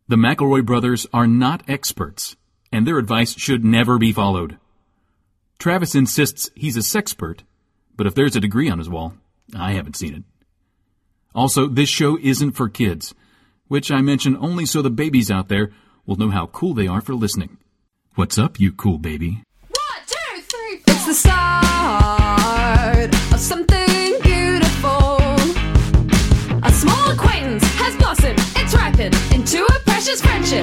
The McElroy brothers are not experts, and their advice should never be followed. Travis insists he's a sexpert, but if there's a degree on his wall, I haven't seen it. Also, this show isn't for kids, which I mention only so the babies out there will know how cool they are for listening. What's up, you cool baby? 1, 2, 3, 4. It's the start of something beautiful. A small acquaintance has blossomed, it's ripened into a precious friendship.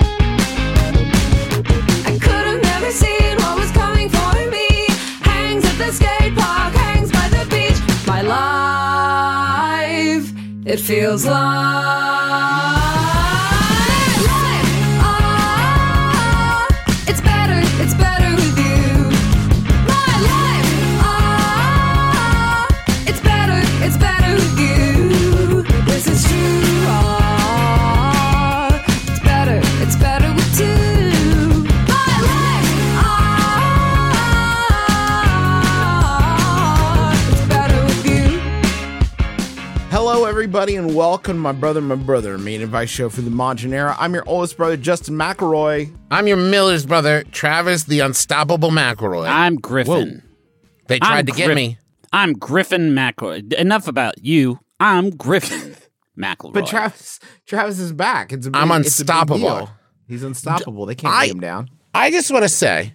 I could have never seen what was coming for me. Hangs at the skate park, hangs by the beach. My life, it feels like it's better with you. My life, it's better with you. This is true, it's better with two. My life, it's better with you. Hello, everybody, and welcome to My Brother, main advice show for the modern era. I'm your oldest brother, Justin McElroy. I'm your Miller's brother, Travis the Unstoppable McElroy. I'm Griffin. They tried to get me. I'm Griffin McElroy. Enough about you. I'm Griffin McElroy. But Travis is back. It's a big, I'm it's a big unstoppable. deal. He's unstoppable. They can't get him down. I just want to say,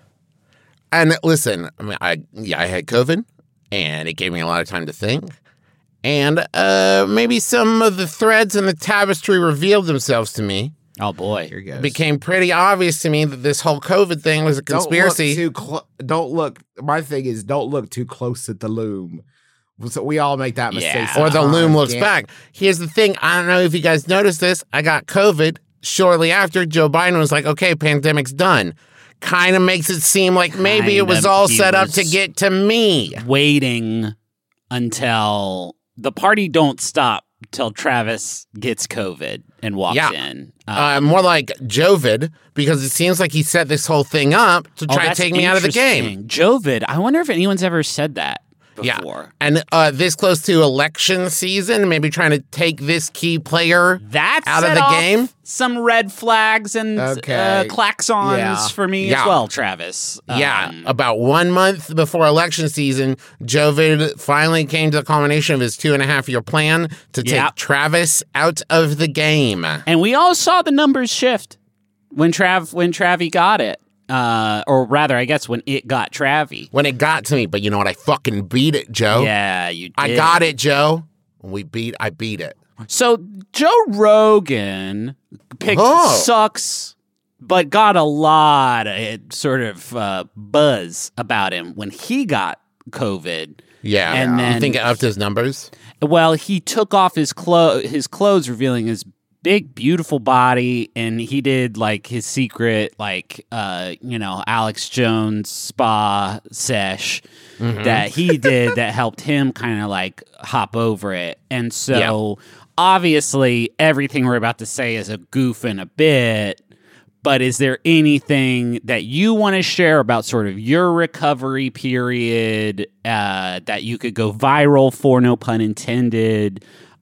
and listen, I mean, I had COVID, and it gave me a lot of time to think, and maybe some of the threads in the tapestry revealed themselves to me. Oh, boy. Here goes. It became pretty obvious to me that this whole COVID thing was a conspiracy. Don't look. My thing is, don't look too close at the loom. So we all make that mistake. Yeah. Or the sometimes. loom looks Can't- back. Here's the thing. I don't know if you guys noticed this. I got COVID shortly after. Joe Biden was like, okay, pandemic's done. Kind of makes it seem like maybe it was Kind of. all He set up was to get to me. Waiting until the party don't stop till Travis gets COVID and walks Yeah. in. More like Jovid, because it seems like he set this whole thing up to try to that's take me out of the game. interesting. Jovid. I wonder if anyone's ever said that before. And this close to election season, maybe trying to take this key player That's out of set the off game. some red flags and Okay. klaxons Yeah. for me Yeah. as well, Travis. About 1 month before election season, Jovid finally came to the culmination of his 2.5-year plan to take Yep. Travis out of the game. And we all saw the numbers shift when Travi got it. Or rather, I guess when it got Travi. When it got to me, but you know what? I fucking beat it, Joe. Yeah, you did. I got it, Joe. I beat it. So Joe Rogan picked sucks, but got a lot of sort of buzz about him when he got COVID. Yeah. And then you think it upped his numbers? Well, he took off his clothes, revealing his big, beautiful body, and he did like his secret, like Alex Jones spa sesh that he did that helped him kind of like hop over it. And so obviously everything we're about to say is a goof and a bit. But is there anything that you want to share about sort of your recovery period that you could go viral for, no pun intended?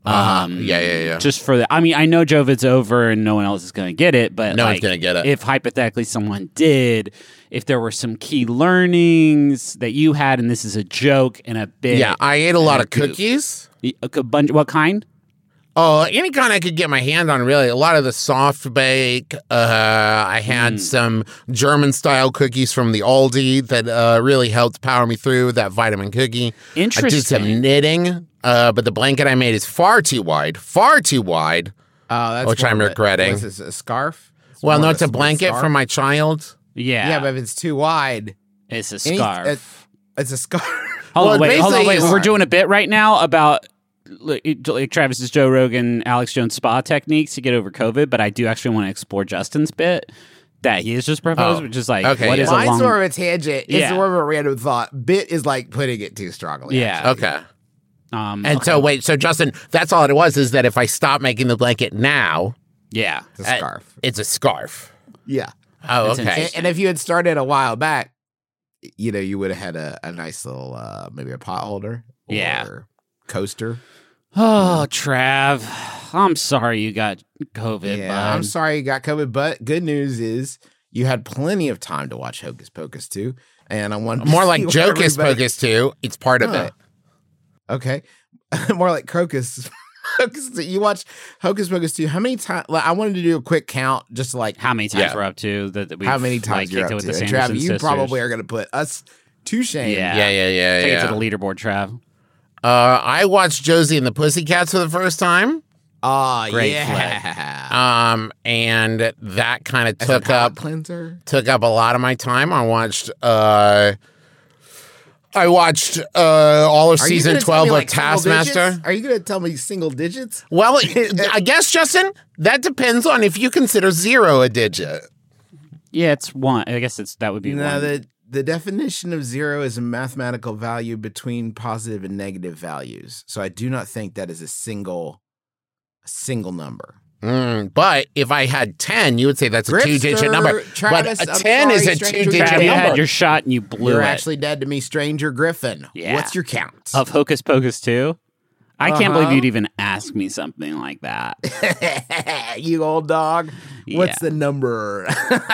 Yeah. Just for that. I mean, I know Jovid's over and no one else is going to get it, but No one's gonna get it. If hypothetically someone did, if there were some key learnings that you had, and this is a joke and a bit. Yeah, I ate a lot of cookies. A bunch. What kind? Oh, any kind I could get my hand on, really. A lot of the soft bake. I had some German-style cookies from the Aldi that really helped power me through that vitamin cookie. Interesting. I did some knitting, but the blanket I made is far too wide. That's Which more I'm of a- regretting. What's this, a scarf? Well, more no, of it's a blanket scarf? for my child. Yeah. Yeah, but if it's too wide, It's a scarf. It's a scarf. Hold on, wait. basically We're doing a bit right now about like Travis's Joe Rogan, Alex Jones spa techniques to get over COVID, but I do actually want to explore Justin's bit that he has just proposed, which is like, okay, what yeah. is Mine's a long... more of a tangent. It's Yeah. more of a random thought. Bit is like putting it too strongly. Yeah. actually. Okay. And okay. so, wait, so Justin, that's all it was, is that if I stop making the blanket now, Yeah. It's a scarf. it's a scarf. Yeah. Oh, That's okay. interesting. And if you had started a while back, you would have had a nice little, maybe a pot holder. Yeah. Or coaster. Oh, Trav, I'm sorry you got COVID, Yeah, bud. I'm sorry you got COVID, but good news is you had plenty of time to watch Hocus Pocus 2. And I want More like Jocus Pocus 2. It's part of it. Okay. More like Crocus. You watched Hocus Pocus 2. How many times? I wanted to do a quick count, just to like How many times Yeah. we're up to that we how many times you're kicked up it with to. the And Sanderson Trav, you sisters. probably are going to put us to shame. Yeah. Yeah. Take it to the leaderboard, Trav. I watched Josie and the Pussycats for the first time. Oh, Great yeah. And that kind of As a took palate up cleanser. a lot of my time. I watched all of Are you season gonna tell 12 me, of like, single Taskmaster. digits? Are you going to tell me single digits? Well, I guess, Justin, that depends on if you consider 0 a digit. Yeah, it's one. I guess that would be No, one. the definition of 0 is a mathematical value between positive and negative values. So I do not think that is a single number. But if I had 10, you would say that's a Gripster, 2-digit number. Travis, but a I'm 10 is sorry, a stranger 2-digit Trav, you had number. your shot and you blew You're it. actually dead to me, Stranger Griffin. Yeah. What's your count? Of Hocus Pocus 2? I can't believe Uh-huh. you'd even ask me something like that. You old dog. What's Yeah. the number?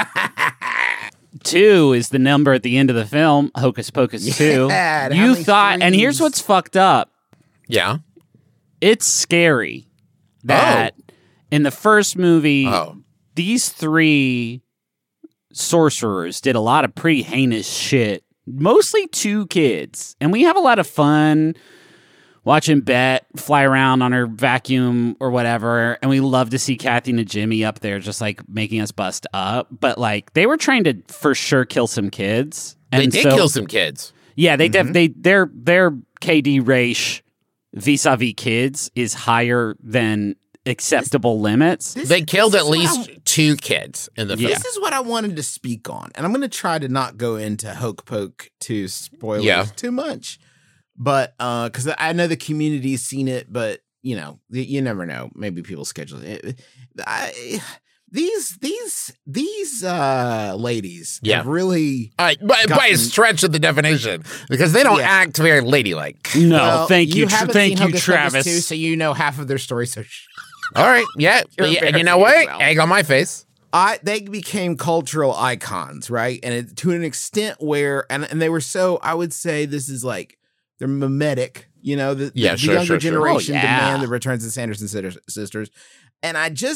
2 is the number at the end of the film, Hocus Pocus 2. Yeah, and how You many thought, and here's threes? what's fucked up. Yeah. It's scary that in the first movie, Oh. these 3 sorcerers did a lot of pretty heinous shit, mostly to kids. And we have a lot of fun watching Bet fly around on her vacuum or whatever. And we love to see Kathy and Jimmy up there just like making us bust up. But like they were trying to for sure kill some kids. They And did so- kill some kids. Yeah, their KD ratio vis-a-vis kids is higher than acceptable limits. They killed this at is what least 2 kids in the film. This is what I wanted to speak on. And I'm going to try to not go into Hoke Poke 2 spoilers Yeah. too much. But because I know the community's seen it, but you know, you never know. Maybe people schedule it. These ladies have really By a gotten- stretch of the definition, because they don't Yeah. act very ladylike. No, Well, thank you, haven't thank seen you, Hocus Pocus Travis. 2, so you know half of their story. So All right, yeah. You're And you know embarrassing what? yourself. Egg on my face. they became cultural icons, right? And to an extent where, and they were so, I would say this is like, they're mimetic, you know, the Sure, younger sure. generation Oh, yeah. demand the returns of the Sanderson sisters. And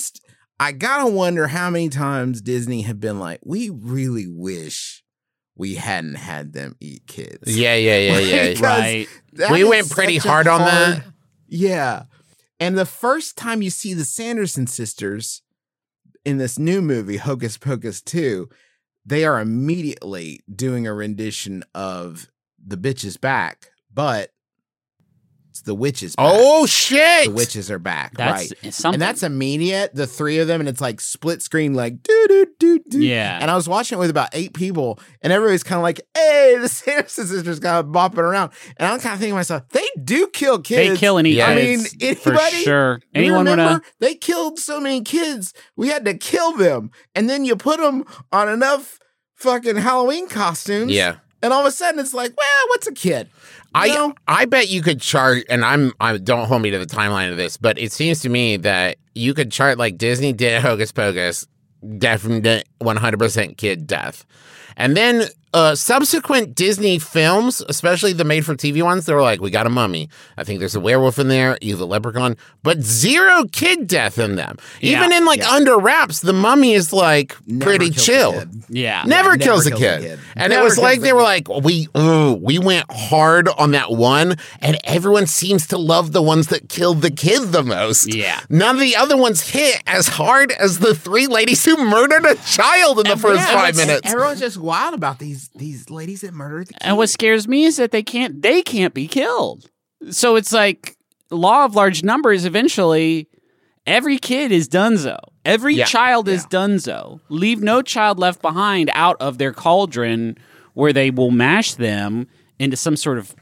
I gotta wonder how many times Disney have been like, we really wish we hadn't had them eat kids. Yeah. Because Right. that We is went pretty such a hard on that. Yeah. And the first time you see the Sanderson sisters in this new movie, Hocus Pocus 2, they are immediately doing a rendition of The Bitch is Back, but it's The Witch is Back. Oh, shit. The witches are back, That's right? something. And that's immediate, the 3 of them, and it's like split screen, like do do do do. Yeah. And I was watching it with about 8 people, and everybody's kind of like, "Hey, the Sanderson sisters kind of bopping around," and I'm kind of thinking to myself, they do kill kids. they kill and eat Yeah. I mean, kids, for anybody? sure. Do you Anyone remember? wanna? They killed so many kids, we had to kill them, and then you put them on enough fucking Halloween costumes, Yeah. and all of a sudden it's like, well, what's a kid? You know? I bet you could chart, and I don't hold me to the timeline of this, but it seems to me that you could chart like Disney did Hocus Pocus, definite 100% kid death. And then subsequent Disney films, especially the made-for-TV ones, they were like, we got a mummy. I think there's a werewolf in there, you have a leprechaun, but 0 kid death in them. Yeah. Even in like Under Wraps, the mummy is like Never pretty kills a chill. kid. Yeah. Never never kills a kills a kid. kid. And Never it was kills like a they were kid. like, we went hard on that one, and everyone seems to love the ones that killed the kid the most. Yeah. None of the other ones hit as hard as the 3 ladies who murdered a child in the first Yeah, 5 it's- minutes. Everyone's just wild about these ladies that murdered the kid. And what scares me is that they can't be killed. So it's like law of large numbers. Eventually, every kid is donezo. Every Yeah. child is donezo. Leave no child left behind out of their cauldron where they will mash them into some sort of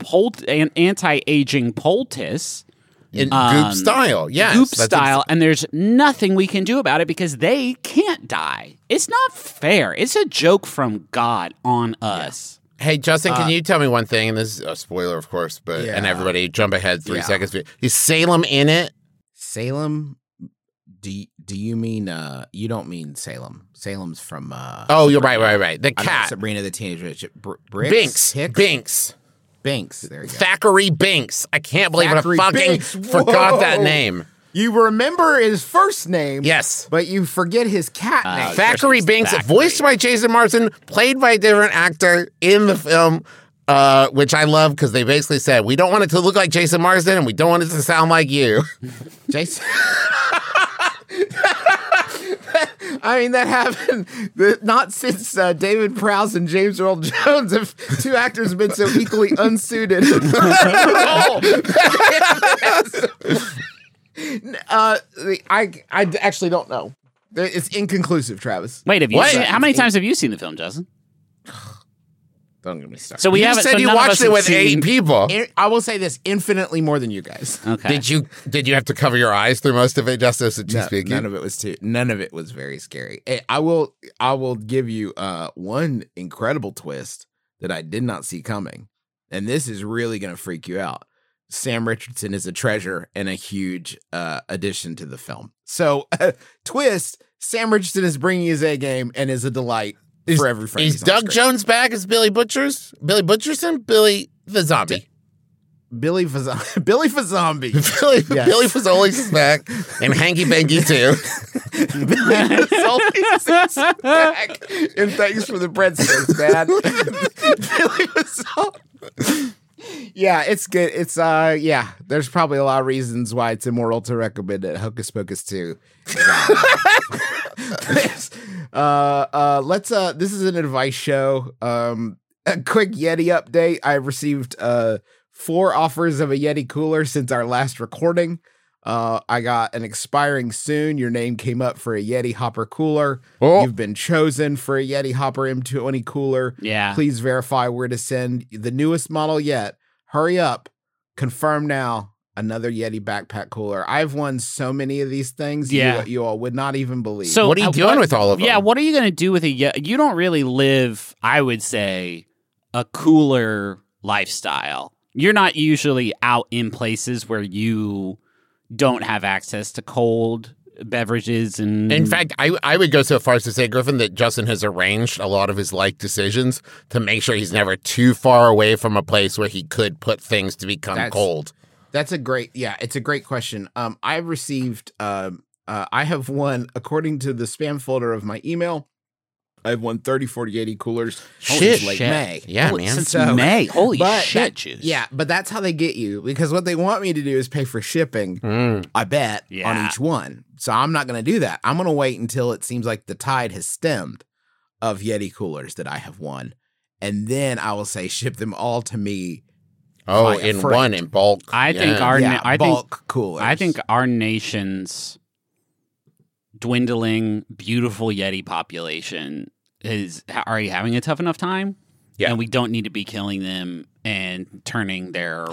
anti-aging poultice. In goop style, yes. Goop That's style, and there's nothing we can do about it because they can't die. It's not fair. It's a joke from God on us. Hey, Justin, can you tell me one thing? And this is a spoiler, of course, but and everybody jump ahead 3 seconds. Is Salem in it? Salem? Do you mean you don't mean Salem? Salem's from oh, you're right. The cat. Sabrina the Teenage Witch. Binks. Binks. There you go. Thackeray Binks. I can't believe Thackeray I fucking Binks. forgot that name. You remember his first name, Yes. but you forget his cat name. Thackeray Binks, voiced by Jason Marsden, played by a different actor in the film, which I love because they basically said, we don't want it to look like Jason Marsden and we don't want it to sound like you. Jason. I mean, that happened not since David Prowse and James Earl Jones have two actors been so equally unsuited. I actually don't know. It's inconclusive, Travis. Wait, how many times have you seen the film, Justin? Don't get me started. So we You haven't. said so you none of watched us it have with seen- 8 people. I will say this: infinitely more than you guys. Okay. Did you have to cover your eyes through most of it, Justice? None of it was very scary. I will give you one incredible twist that I did not see coming, and this is really going to freak you out. Sam Richardson is a treasure and a huge addition to the film. So, twist: Sam Richardson is bringing his A game and is a delight for every friend. Is Doug Jones back as Billy Butcherson? Billy the zombie. Billy Fazzombie. Billy Fazoli's back, and Hanky Panky too. Billy Fazoli's back. And thanks for the breadsticks, man. Billy Fazoli. Yeah, it's good. It's there's probably a lot of reasons why it's immoral to recommend it. Hocus Pocus 2. This is an advice show. A quick Yeti update. I received 4 offers of a Yeti cooler since our last recording. I got an expiring soon. Your name came up for a Yeti Hopper cooler. Oh. You've been chosen for a Yeti Hopper M20 cooler. Yeah. Please verify where to send the newest model yet. Hurry up. Confirm now. Another Yeti backpack cooler. I've won so many of these things. Yeah. You all would not even believe. So What are you doing with all of them? Yeah, what are you going to do with you don't really live, I would say, a cooler lifestyle. You're not usually out in places where you don't have access to cold beverages. And In fact, I would go so far as to say, Griffin, that Justin has arranged a lot of his life decisions to make sure he's never too far away from a place where he could put things to become cold. It's a great question. I've received, I have won, according to the spam folder of my email, I've won 30, 40, 80 coolers since late May. Yeah, man. Since May. Holy shit, juice. Yeah, but that's how they get you, because what they want me to do is pay for shipping, I bet, on each one. So I'm not going to do that. I'm going to wait until it seems like the tide has stemmed of Yeti coolers that I have won. And then I will say, ship them all to me. Oh, in bulk. I think bulk coolers. I think our nation's dwindling, beautiful Yeti population is already having a tough enough time. Yeah. And we don't need to be killing them and turning their,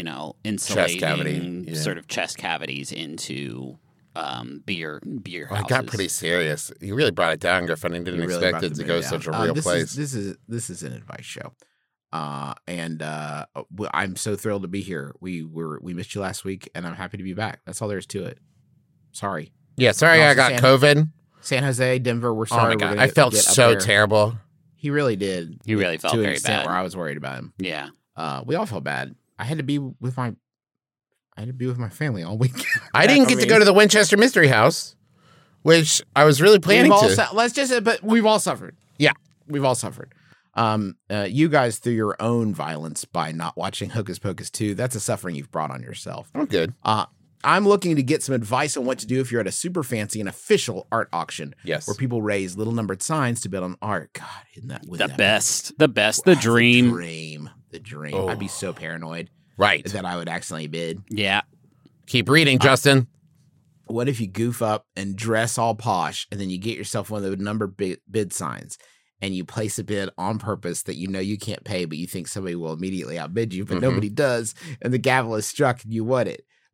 insulating sort of chest cavities into beer houses. I got pretty serious. You really brought it down, Griffin. I didn't expect it to go such a real place. This is an advice show. And I'm so thrilled to be here. We missed you last week, and I'm happy to be back. That's all there is to it. Sorry. Yeah, sorry I got COVID. San Jose, Denver, we're sorry. Oh my God, I felt so terrible. He really did. He really felt to an very extent bad. where I was worried about him. Yeah. We all felt bad. I had to be with my family all week. I didn't get to go to the Winchester Mystery House, which I was really planning to. But we've all suffered. Yeah. We've all suffered. You guys, through your own violence by not watching Hocus Pocus 2, that's a suffering you've brought on yourself. I'm good. I'm looking to get some advice on what to do if you're at a super fancy and official art auction. Yes. Where people raise little numbered signs to bid on art. God, isn't that The best. The dream. The dream. Oh. I'd be so paranoid. Right. That I would accidentally bid. Yeah. Keep reading, Justin. What if you goof up and dress all posh and then you get yourself one of the numbered bid signs and you place a bid on purpose that you know you can't pay, but you think somebody will immediately outbid you, but nobody does, and the gavel is struck and you won it?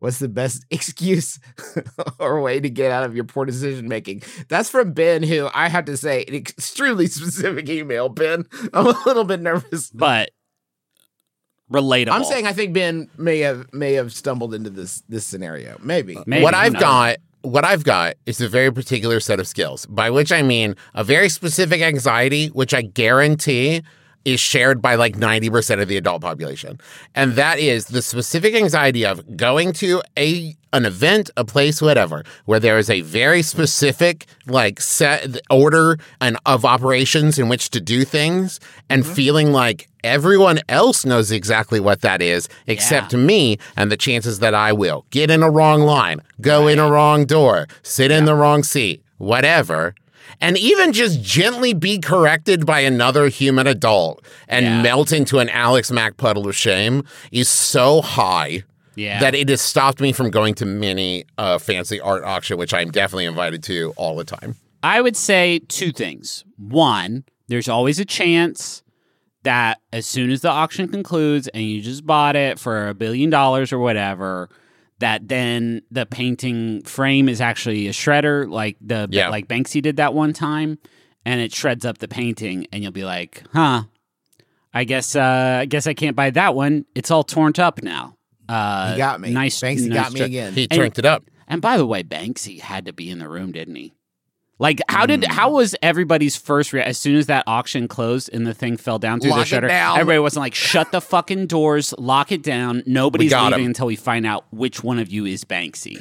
What's the best excuse or way to get out of your poor decision making? That's from Ben, who I have to say, an extremely specific email, Ben. I'm a little bit nervous. But relatable. I'm saying I think Ben may have stumbled into this scenario. Maybe. Maybe, What who I've knows? got is a very particular set of skills, by which I mean a very specific anxiety, which I guarantee is shared by like 90% of the adult population. And that is the specific anxiety of going to an event, a place, whatever, where there is a very specific like set order and of operations in which to do things, and feeling like everyone else knows exactly what that is except me, and the chances that I will get in a wrong line, go in a wrong door, sit in the wrong seat, whatever. And even just gently be corrected by another human adult and melt into an Alex Mack puddle of shame is so high that it has stopped me from going to many fancy art auction, which I'm definitely invited to all the time. I would say two things. One, there's always a chance that as soon as the auction concludes and you just bought it for $1 billion or whatever, that then the painting frame is actually a shredder, like like Banksy did that one time, and it shreds up the painting, and you'll be like, "Huh, I guess I can't buy that one. It's all torn up now." He got me. Banksy got me again. He turned it up. And by the way, Banksy had to be in the room, didn't he? Like, how was everybody's first reaction as soon as that auction closed and the thing fell down through Lock the it shutter? down. Everybody wasn't like, shut the fucking doors, lock it down. Nobody's got leaving him. until we find out which one of you is Banksy.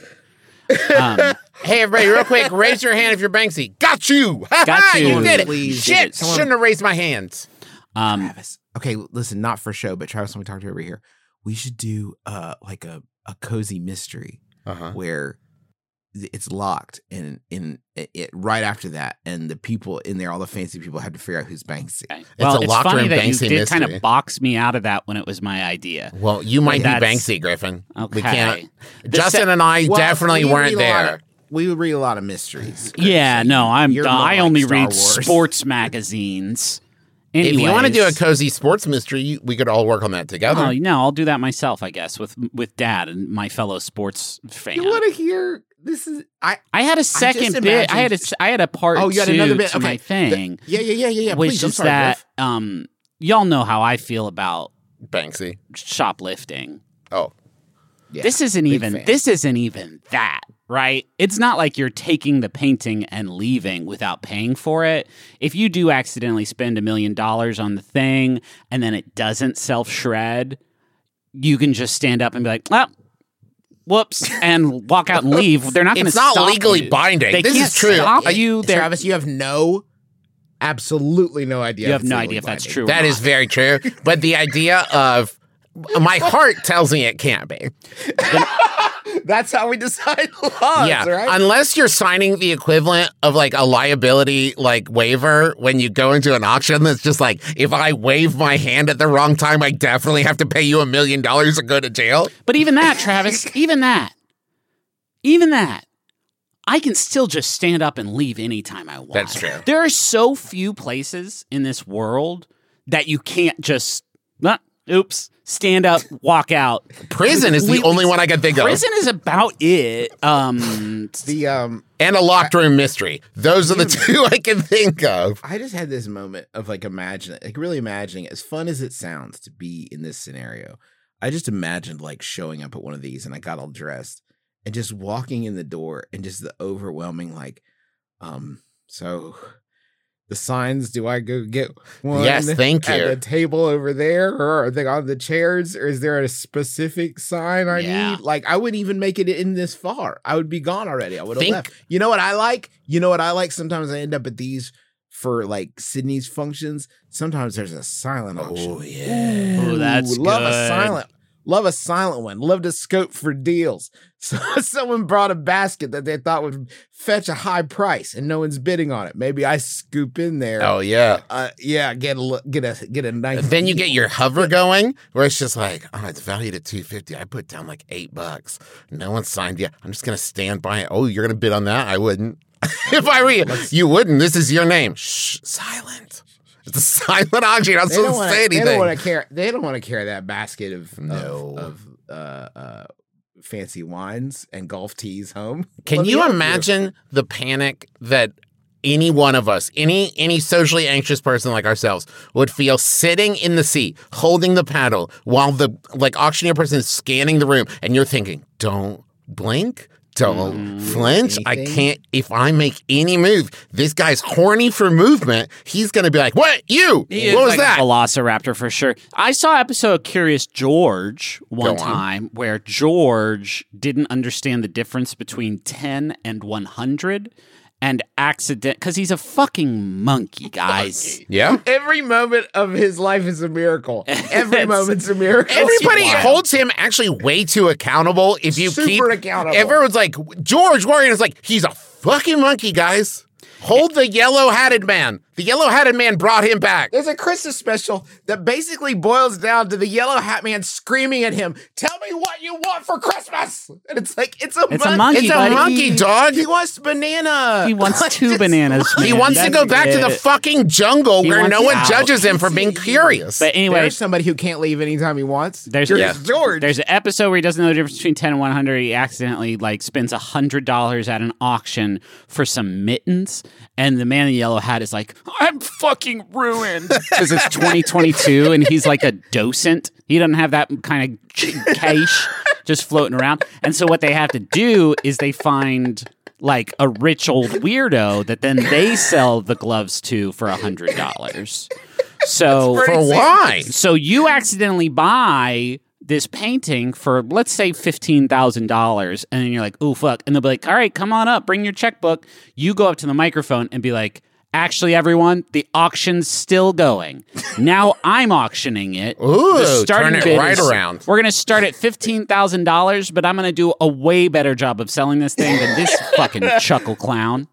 Hey, everybody, real quick, raise your hand if you're Banksy. Got you. Got you. You did it. Please. Shit, Someone- shouldn't have raised my hands. Travis. Okay, listen, not for show, but Travis, when we talked to you over here, we should do like a cozy mystery where it's locked and in it right after that, and the people in there, all the fancy people, had to figure out who's Banksy. Okay. It's a locker funny room that you Banksy did kind mystery. of box me out of that when it was my idea. Well, you might be that's- Banksy, Griffin. Okay. We can't. The Justin and I Well, definitely we weren't read a lot there. of- we would read a lot of mysteries. Yeah, So no, you're more I like only Star read Wars. sports magazines. If you want to do a Anyways. cozy sports mystery, we could all work on that together. Oh, no, I'll do that myself, I guess, with Dad and my fellow sports fan. You want to hear? This is I I had a second just bit. I imagined- had a part Oh, you had two another bit? to my Okay. thing, Yeah. which Please, I'm is sorry, that Griff. y'all know how I feel about Banksy. shoplifting. Oh, Yeah, This isn't big even fan. that, right? It's not like you're taking the painting and leaving without paying for it. If you do accidentally spend $1 million on the thing and then it doesn't self-shred, you can just stand up and be like, "Ah, whoops," and walk out and leave. They're not going to it's not stop legally you. binding. They This can't is true. stop you. They're- Travis, you have absolutely no idea. You if have no it's idea if that's legally true. That or is not. very true. But the idea of my heart tells me it can't be. binding. That's how we decide laws, Yeah, right? unless you're signing the equivalent of like a liability like waiver when you go into an auction that's just like, if I wave my hand at the wrong time, I definitely have to pay you $1 million and go to jail. But even that, Travis, even that, I can still just stand up and leave anytime I want. That's true. There are so few places in this world that you can't just, stand up, walk out. Prison is the Completely- only one I can think of. Prison is about it. the And a locked room mystery. Those are the two I can think of. I just had this moment of like really imagining, as fun as it sounds to be in this scenario. I just imagined like showing up at one of these, and I got all dressed and just walking in the door, and just the overwhelming like, so the signs, do I go get one? Yes, thank you. At the table over there, or are they on the chairs, or is there a specific sign I Yeah. need? Like, I wouldn't even make it in this far. I would be gone already. I would have Think- left. You know what I like? Sometimes I end up at these for like Sydney's functions. Sometimes there's a silent auction. Oh, yeah. Oh, that's love good. Love a silent one. Love to scope for deals. So someone brought a basket that they thought would fetch a high price, and no one's bidding on it. Maybe I scoop in there. Oh, yeah. Get a nice. Then you get your hover going, where it's just like, oh, it's valued at $250. I put down like $8. No one signed yet. I'm just gonna stand by it. Oh, you're gonna bid on that? I wouldn't. If I were you, you wouldn't. This is your name. Shh, silent. It's a silent auction. I'm not supposed to say anything. They don't want to carry. They don't want to carry that basket of fancy wines and golf tees home. Can Let me you help imagine the panic that any one of us, any socially anxious person like ourselves would feel sitting in the seat, holding the paddle while the auctioneer person is scanning the room and you're thinking, don't blink, don't flinch. I Anything? can't, if I make any move, this guy's horny for movement. He's going to be like, what? You? He is What was like that? a velociraptor for sure. I saw an episode of Curious George one Go on. time where George didn't understand the difference between 10 and 100 and because he's a fucking monkey, guys. Yeah. Every moment of his life is a miracle. Every It's- moment's a miracle. Everybody wild. holds him actually way too accountable. If you Super keep accountable. everyone's like George Warren is like he's a fucking monkey, guys. Hold the yellow-hatted man. The yellow-hatted man brought him back. There's a Christmas special that basically boils down to the yellow hat man screaming at him, "Tell me what you want for Christmas!" And it's like, it's a monkey, It's a buddy. monkey, dog. He wants banana. He wants Like, 2 it's- bananas. He man. wants to That's go back to the it. fucking jungle He where wants no one out. judges him for being curious. But anyway, There's somebody who can't leave anytime he wants. There's- Curious Yeah. George. there's an episode where he doesn't know the difference between 10 and 100. He accidentally spends $100 at an auction for some mittens, and the man in the yellow hat is like, "I'm fucking ruined," because it's 2022 and he's like a docent. He doesn't have that kind of cash just floating around. And so what they have to do is they find like a rich old weirdo that then they sell the gloves to for $100. So for why? so you accidentally buy this painting for, let's say, $15,000, and then you're like, "Ooh, fuck!" And they'll be like, "All right, come on up, bring your checkbook." You go up to the microphone and be like, "Actually, everyone, the auction's still going. Now I'm auctioning it. Ooh, The starting turn it bid right is- around. We're gonna start at $15,000, but I'm gonna do a way better job of selling this thing than this fucking chuckle clown."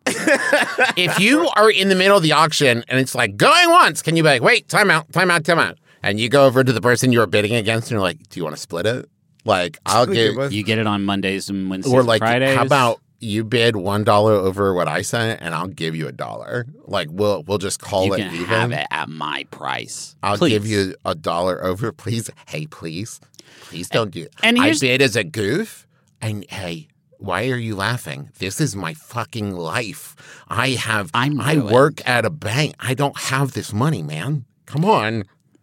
If you are in the middle of the auction and it's like going once, can you be like, wait, time out. And you go over to the person you were bidding against and you're like, do you want to split it? Like, I'll give, You get it on Mondays and Wednesdays or and like, Fridays. how about you bid $1 over what I said and I'll give you $1. Like, we'll just call you it can even. have it at my price? I'll Please. give you $1 over, please. Hey, please don't do it. And I here's- bid as a goof, and hey, why are you laughing? This is my fucking life. I ruined. work at a bank. I don't have this money, man. Come on.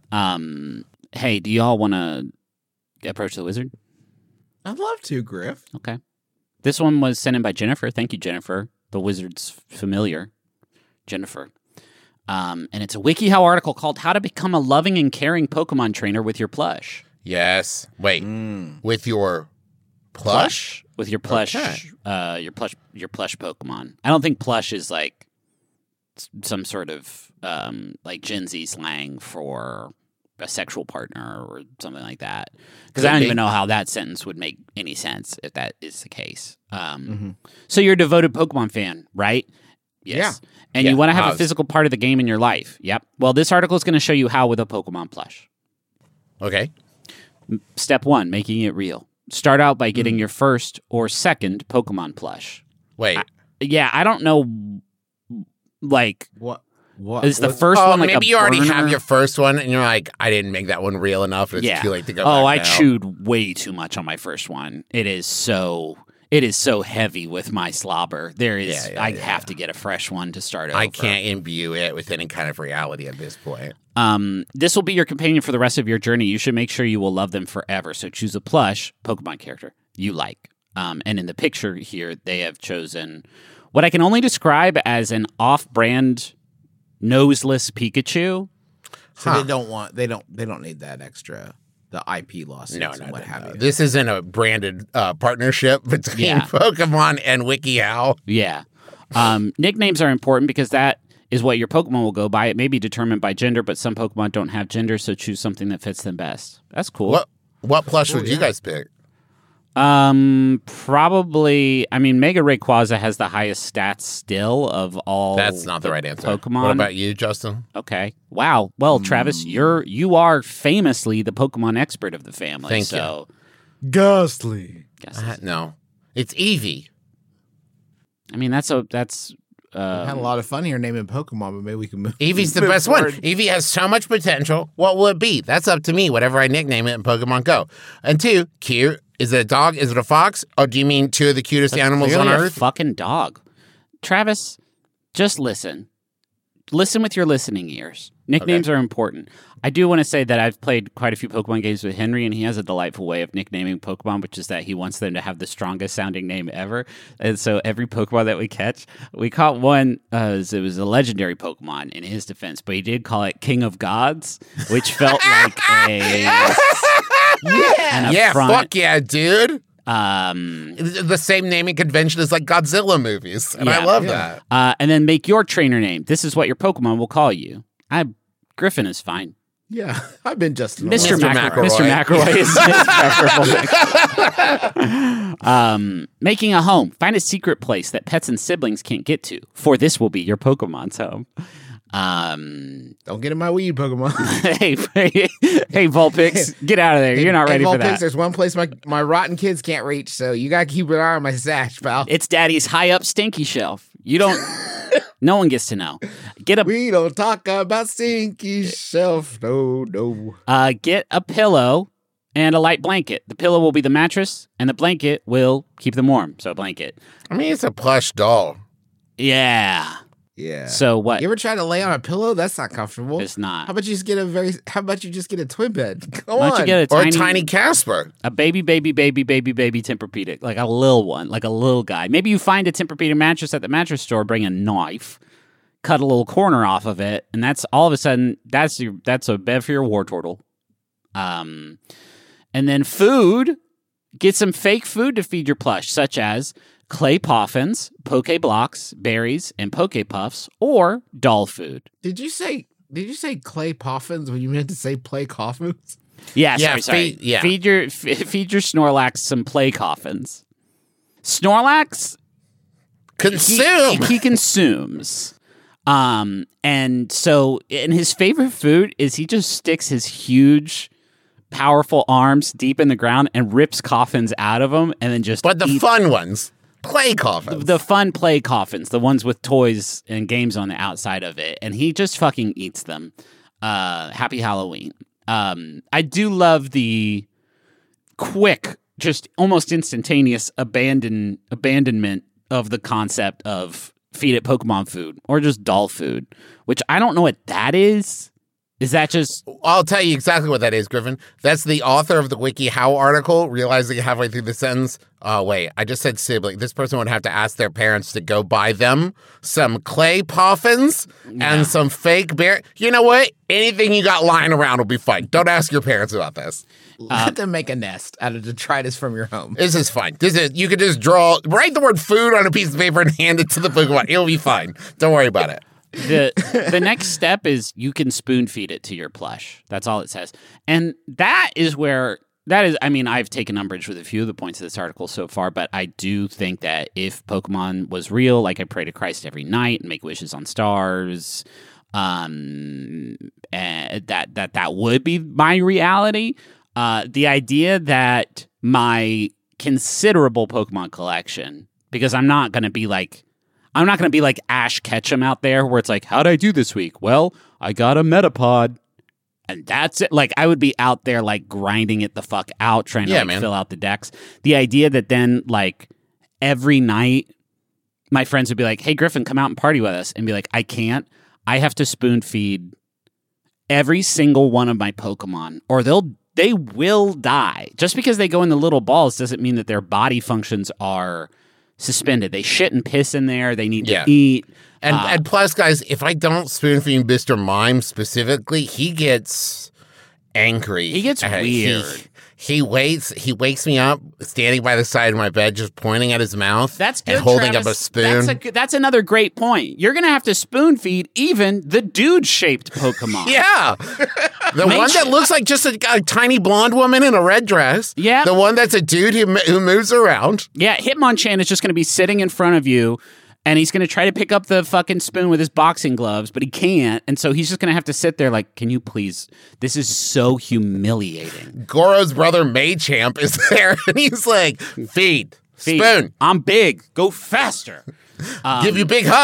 Hey, do y'all want to approach the wizard? I'd love to, Griff. Okay. This one was sent in by Jennifer. Thank you, Jennifer. The wizard's familiar, Jennifer. And it's a WikiHow article called "How to Become a Loving and Caring Pokemon Trainer with Your Plush." Yes. Wait. With your plush? With your plush, Okay. your plush Pokemon. I don't think plush is like some sort of like Gen Z slang for a sexual partner or something like that. Because I don't Could be. even know how that sentence would make any sense if that is the case. So you're a devoted Pokemon fan, right? Yes. Yeah. And Yeah, you want to have I a was- physical part of the game in your life. Yep. Well, this article is going to show you how with a Pokemon plush. Okay. Step 1, making it real. Start out by getting your first or second Pokemon plush. Wait. Yeah, I don't know. Like, What? is the first one like maybe a you already burner? have your first one and you're like, I didn't make that one real enough. It's Yeah. too late to go Oh, I back now. chewed way too much on my first one. It is so heavy with my slobber. There is. Yeah, I have to get a fresh one to start over. I can't imbue it with any kind of reality at this point. This will be your companion for the rest of your journey. You should make sure you will love them forever. So choose a plush Pokemon character you like. And in the picture here, they have chosen what I can only describe as an off-brand noseless Pikachu. So they don't need that extra, the IP lawsuits No. and what have you. This isn't a branded partnership between Yeah. Pokemon and WikiHow. Yeah. Nicknames are important because that is what your Pokemon will go by. It may be determined by gender, but some Pokemon don't have gender, so choose something that fits them best. That's cool. What plush would you guys pick? Probably. I mean, Mega Rayquaza has the highest stats still of all. That's not the right answer. Pokemon. What about you, Justin? Okay. Wow. Well, Travis, you are famously the Pokemon expert of the family. Thank so Ghastly. guess No, it's Eevee. I mean that's a had a lot of fun here naming Pokemon, but maybe we can move. Eevee's the move best forward. one. Eevee has so much potential. What will it be? That's up to me, whatever I nickname it in Pokemon Go. And 2, cute. Is it a dog? Is it a fox? Or do you mean 2 of the cutest animals on Clearly a Earth? fucking dog. Travis, just listen. Listen with your listening ears. Nicknames are important. I do want to say that I've played quite a few Pokemon games with Henry, and he has a delightful way of nicknaming Pokemon, which is that he wants them to have the strongest sounding name ever. And so every Pokemon that we catch, we caught one, it was a legendary Pokemon in his defense, but he did call it King of Gods, which felt like an Yeah, affront. fuck yeah, dude. The same naming convention as like Godzilla movies. And I Yeah. love that. And then make your trainer name. This is what your Pokemon will call you. Griffin is fine. Yeah, I've been Justin. Mr. McElroy. Mr. McElroy is preferable. Making a home. Find a secret place that pets and siblings can't get to, for this will be your Pokemon's home. Don't get in my weed, Pokemon. Hey, Vulpix, get out of there. You're not ready for Vulpix, that. There's one place my rotten kids can't reach, so you gotta keep an eye on my stash, pal. It's Daddy's high up stinky shelf. You don't. No one gets to know. We don't talk about stinky shelf. No. Get a pillow and a light blanket. The pillow will be the mattress, and the blanket will keep them warm. So a blanket. I mean, it's a plush doll. Yeah. Yeah. So what? You ever try to lay on a pillow? That's not comfortable. It's not. How about you just get a twin bed? Go Why on. don't you get Or a tiny Casper. a baby Tempur-Pedic, like a little one, like a little guy. Maybe you find a Tempur-Pedic mattress at the mattress store, bring a knife, cut a little corner off of it, and that's all of a sudden that's a bed for your war turtle. And then food, get some fake food to feed your plush, such as clay poffins, poke blocks, berries, and poke puffs, or doll food. Did you say clay poffins when you meant to say play coffins? Yeah, Yeah, sorry. feed- Feed your Snorlax some play coffins. Snorlax, Consume. he consumes. And so, and his favorite food is he just sticks his huge, powerful arms deep in the ground and rips coffins out of them, and then just But the eats fun ones. Play coffins. the fun play coffins, the ones with toys and games on the outside of it, and he just fucking eats them. Happy Halloween. I do love the quick, just almost instantaneous abandonment of the concept of feed it Pokemon food or just doll food, which I don't know what that is. Is that just I'll tell you exactly what that is, Griffin. That's the author of the WikiHow article realizing halfway through the sentence, oh, wait, I just said sibling. This person would have to ask their parents to go buy them some clay poffins and some fake bear. You know what? Anything you got lying around will be fine. Don't ask your parents about this. Let them make a nest out of detritus from your home. This is fine. You could just write the word food on a piece of paper and hand it to the Pokemon. It'll be fine. Don't worry about it. the next step is you can spoon feed it to your plush. That's all it says. And that is, I mean, I've taken umbrage with a few of the points of this article so far, but I do think that if Pokemon was real, like I pray to Christ every night and make wishes on stars, and that would be my reality. The idea that my considerable Pokemon collection, because I'm not going to be like Ash Ketchum out there where it's like, how'd I do this week? Well, I got a Metapod. And that's it. Like, I would be out there, like, grinding it the fuck out, trying to fill out the decks. The idea that then, like, every night, my friends would be like, hey, Griffin, come out and party with us. And be like, I can't. I have to spoon feed every single one of my Pokemon, or they will die. Just because they go in the little balls doesn't mean that their body functions are suspended. They shit and piss in there. They need to eat. And plus, guys, if I don't spoon feed Mr. Mime specifically, he gets angry. He gets weird. He wakes me up standing by the side of my bed, just pointing at his mouth. That's good, and holding Travis. up a spoon. That's another great point. You're gonna have to spoon feed even the dude-shaped Pokemon. Yeah. The one that looks like just a tiny blonde woman in a red dress. Yeah. The one that's a dude who moves around. Yeah, Hitmonchan is just going to be sitting in front of you, and he's going to try to pick up the fucking spoon with his boxing gloves, but he can't, and so he's just going to have to sit there like, can you please? This is so humiliating. Goro's brother Machamp is there, and he's like, feed. Spoon. I'm big. Go faster. Give you big hug.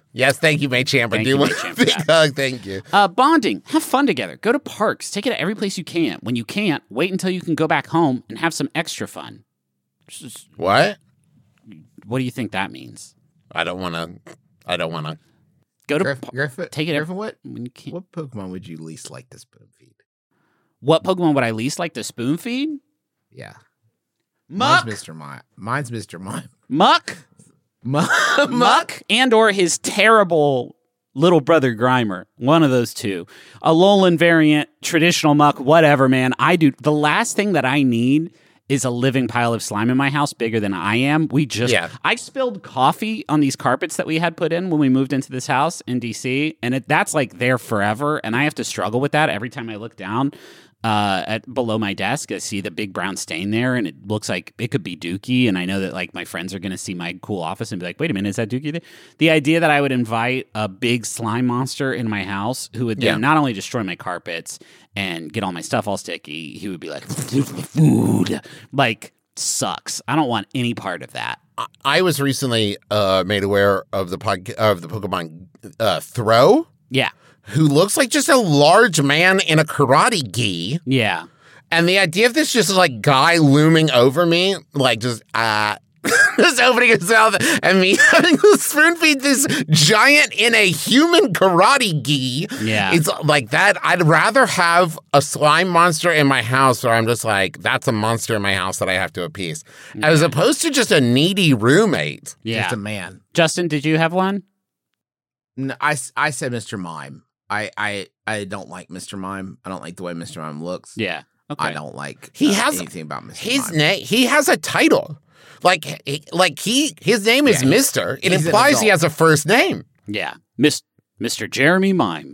Yes, thank you, May Chamber. Thank Do you, you want May a Chamber, big yeah. hug? Thank you. Bonding. Have fun together. Go to parks. Take it to every place you can. When you can't, wait until you can go back home and have some extra fun. What? What do you think that means? I don't want to. Go to Griffin, take it Griffin, what when you can't. what Pokemon would you least like to spoon feed? What Pokemon would I least like to spoon feed? Yeah. Muck. Mine's Mr. Mime. Mine's Mr. Mime. Muck. Muck and or his terrible little brother Grimer. One of those two. A Alolan variant, traditional Muck, whatever, man. The last thing that I need is a living pile of slime in my house bigger than I am. I spilled coffee on these carpets that we had put in when we moved into this house in DC, and that's like there forever, and I have to struggle with that every time I look down below my desk. I see the big brown stain there, and it looks like it could be Dookie, and I know that like my friends are going to see my cool office and be like, wait a minute, is that Dookie there? The idea that I would invite a big slime monster in my house who would then not only destroy my carpets and get all my stuff all sticky, he would be like, food, like, sucks. I don't want any part of that. I was recently made aware of the Pokemon Throw. Yeah. Who looks like just a large man in a karate gi. Yeah. And the idea of this just like guy looming over me, like just just opening his mouth and me having to spoon feed this giant in a human karate gi. Yeah. It's like that. I'd rather have a slime monster in my house where I'm just like, that's a monster in my house that I have to appease. As opposed to just a needy roommate. Yeah. Just a man. Justin, did you have one? No, I said Mr. Mime. I don't like Mr. Mime. I don't like the way Mr. Mime looks. Yeah. Okay. I don't like anything about Mr. His Mime. name. He has a title. His name is Mister. It he's an implies he adult. has a first name. Yeah. Mr. Jeremy Mime.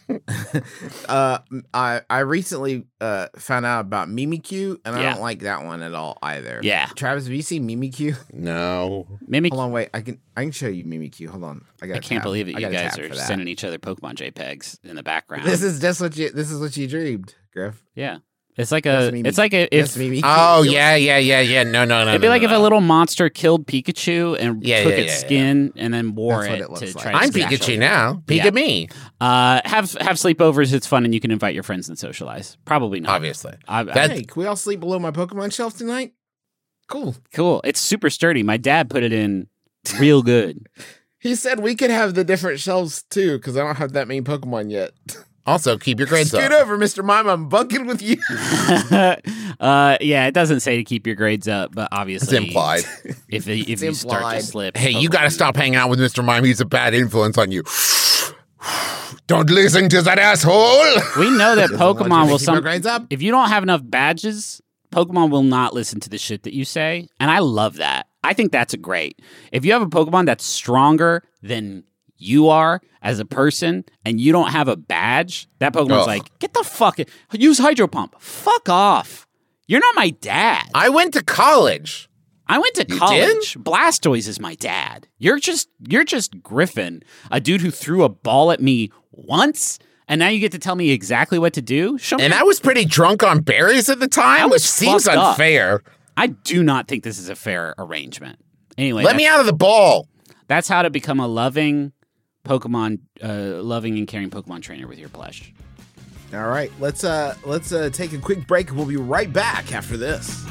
I recently found out about Mimikyu, and I Yeah. don't like that one at all either. Yeah. Travis, have you seen Mimikyu? No. Mimic. Hold on, wait. I can show you Mimikyu. Hold on. I can't believe that you guys are sending each other Pokemon JPEGs in the background. This is what you dreamed, Griff. Yeah. It's like That's a. Mimikyu. It's like a. That's If Mimikyu. Oh yeah. No. it'd be like if a little monster killed Pikachu and took its yeah. skin and then wore That's what it it looks to like. try to I'm scratch Pikachu it. now. Yeah. Pika me. Have sleepovers. It's fun, and you can invite your friends and socialize. Probably not. Obviously. Hey, can we all sleep below my Pokemon shelf tonight? Cool. Cool. It's super sturdy. My dad put it in real good. He said we could have the different shelves too, because I don't have that many Pokemon yet. Also, keep your grades Scoot up. over, Mr. Mime. I'm bunking with you. Yeah, it doesn't say to keep your grades up, but obviously It's implied. If you start implied. to slip, Hey, you Pokemon- got to stop hanging out with Mr. Mime. He's a bad influence on you. Don't listen to that asshole. We know that Doesn't want you Pokemon to will keep our grades up. If you don't have enough badges, Pokemon will not listen to the shit that you say, and I love that. I think that's great. If you have a Pokemon that's stronger than you are as a person, and you don't have a badge, that Pokemon's Ugh. like, get the fuck use Hydro Pump. Fuck off. You're not my dad. I went to college. I went to You college. Blastoise is my dad. You're just Griffin, a dude who threw a ball at me once, and now you get to tell me exactly what to do. Show me. And I was pretty drunk on berries at the I time, was which seems fucked up. unfair. I do not think this is a fair arrangement. Anyway, Let me out of the ball. that's how to become a loving and caring Pokemon trainer with your plush. All right, let's take a quick break. We'll be right back after this.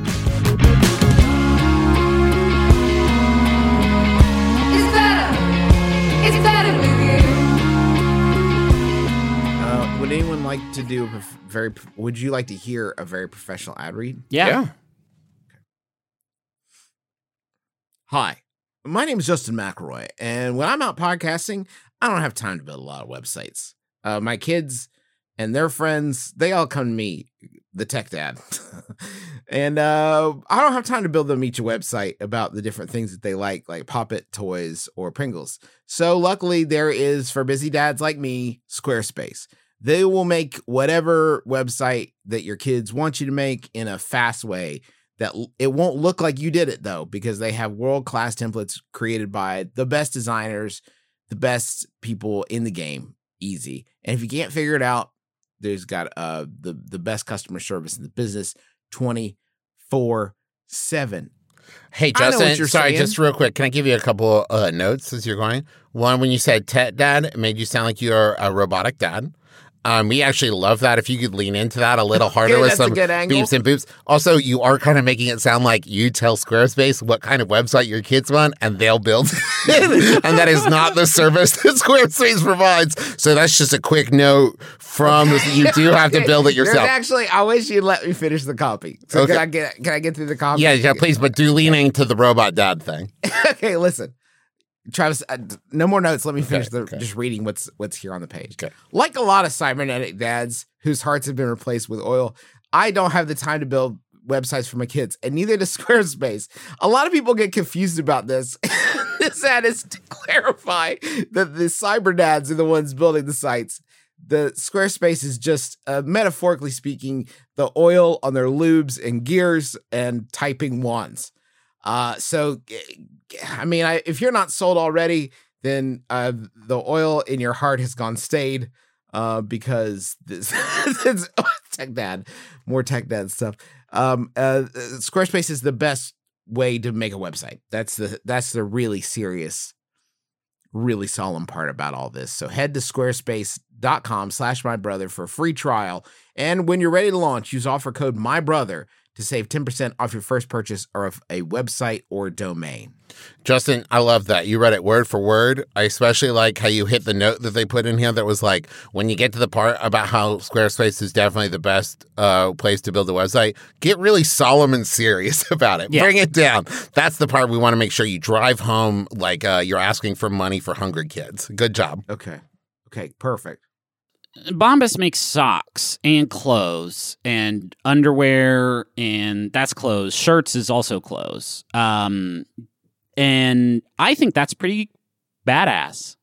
It's better with you. Would anyone like to do would you like to hear a very professional ad read? Yeah. Hi, my name is Justin McElroy, and when I'm out podcasting, I don't have time to build a lot of websites. My kids and their friends, they all come to me, the tech dad. And I don't have time to build them each a website about the different things that they like Pop-It, toys, or Pringles. So luckily there is, for busy dads like me, Squarespace. They will make whatever website that your kids want you to make in a fast way. That it won't look like you did it though, because they have world-class templates created by the best designers, the best people in the game. Easy. And if you can't figure it out, there's got the best customer service in the business 24/7. Hey, I know what Justin, you're sorry, saying. just real quick. Can I give you a couple notes as you're going? One, when you said Tet Dad, it made you sound like you're a robotic dad. We actually love that. If you could lean into that a little harder Okay, with that's a some good angle. beeps and boops. Also, you are kind of making it sound like you tell Squarespace what kind of website your kids want, and they'll build it. And that is not the service that Squarespace provides. So that's just a quick note from you do have to build it yourself. There's actually, I wish you'd let me finish the copy. So Okay. can I get through the copy? Yeah, please, but do leaning to the robot dad thing. Okay, listen. Travis, no more notes. Let me finish Okay. just reading what's here on the page. Okay. Like a lot of cybernetic dads whose hearts have been replaced with oil, I don't have the time to build websites for my kids, and neither does Squarespace. A lot of people get confused about this. This ad is to clarify that the cyber dads are the ones building the sites. The Squarespace is just, metaphorically speaking, the oil on their lubes and gears and typing wands. So, I mean, if you're not sold already, then the oil in your heart has gone stayed because this it's tech dad, more tech dad stuff. Squarespace is the best way to make a website. That's the really serious, really solemn part about all this. So head to squarespace.com/mybrother for a free trial. And when you're ready to launch, use offer code MYBROTHER to save 10% off your first purchase of a website or domain. Justin, I love that. You read it word for word. I especially like how you hit the note that they put in here that was like, when you get to the part about how Squarespace is definitely the best place to build a website, get really solemn and serious about it. Yeah. Bring it down. That's the part we want to make sure you drive home like you're asking for money for hungry kids. Good job. Okay, perfect. Bombas makes socks and clothes and underwear, and that's clothes. Shirts is also clothes. And I think that's pretty badass.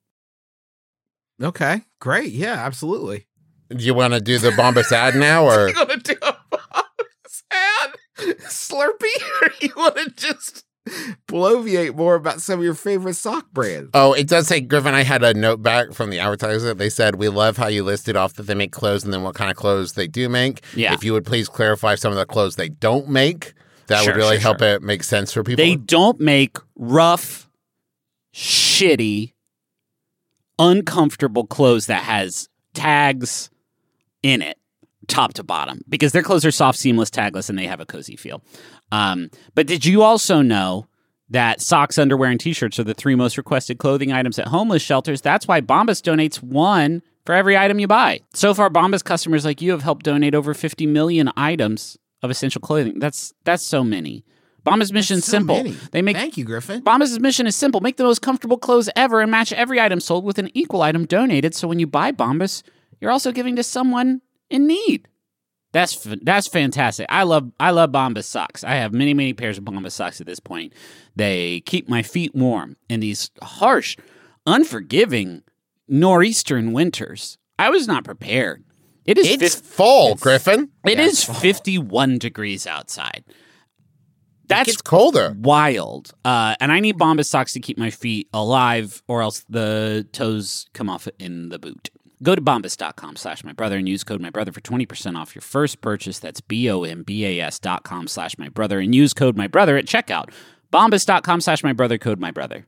Okay, great. Yeah, absolutely. Do you want to do the Bombas ad now, or You want to do a sad Slurpee, or you want to just bloviate more about some of your favorite sock brands? Oh, it does say, Griffin, I had a note back from the advertiser. They said, we love how you listed off that they make clothes and then what kind of clothes they do make. Yeah. If you would please clarify some of the clothes they don't make, that Sure, would really sure, help it make sense for people. They don't make rough, shitty, uncomfortable clothes that has tags in it, top to bottom, because their clothes are soft, seamless, tagless, and they have a cozy feel. But did you also know that socks, underwear, and t-shirts are the 3 most requested clothing items at homeless shelters? That's why Bombas donates 1 for every item you buy. So far, Bombas customers like you have helped donate over 50 million items of essential clothing. That's so many. Bombas' mission is So simple. many. They make Thank you, Griffin. Bombas' mission is simple. Make the most comfortable clothes ever and match every item sold with an equal item donated. So when you buy Bombas, you're also giving to someone in need. That's fantastic. I love Bombas socks. I have many pairs of Bombas socks at this point. They keep my feet warm in these harsh, unforgiving nor'eastern winters. I was not prepared. It's fall, Griffin. It is 51 degrees outside. That's It's colder. wild. And I need Bombas socks to keep my feet alive, or else the toes come off in the boot. Go to bombas.com/mybrother and use code mybrother for 20% off your first purchase. That's bombas.com/mybrother and use code mybrother at checkout. Bombas.com/mybrother, code mybrother.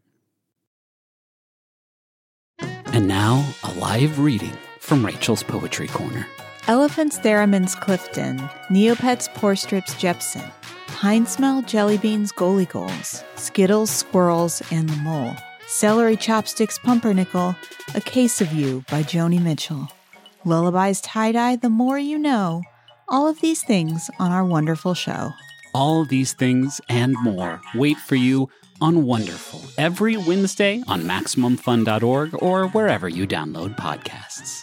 And now, a live reading from Rachel's Poetry Corner. Elephants Theremin's Clifton, Neopets Porstrips Jepson, Pine Smell Jelly Beans Goalie Goals, Skittles Squirrels and the Mole, Celery Chopsticks Pumpernickel, A Case of You by Joni Mitchell, Lullabies Tie-Dye The More You Know, all of these things on our wonderful show. All these things and more wait for you on Wonderful every Wednesday on MaximumFun.org or wherever you download podcasts.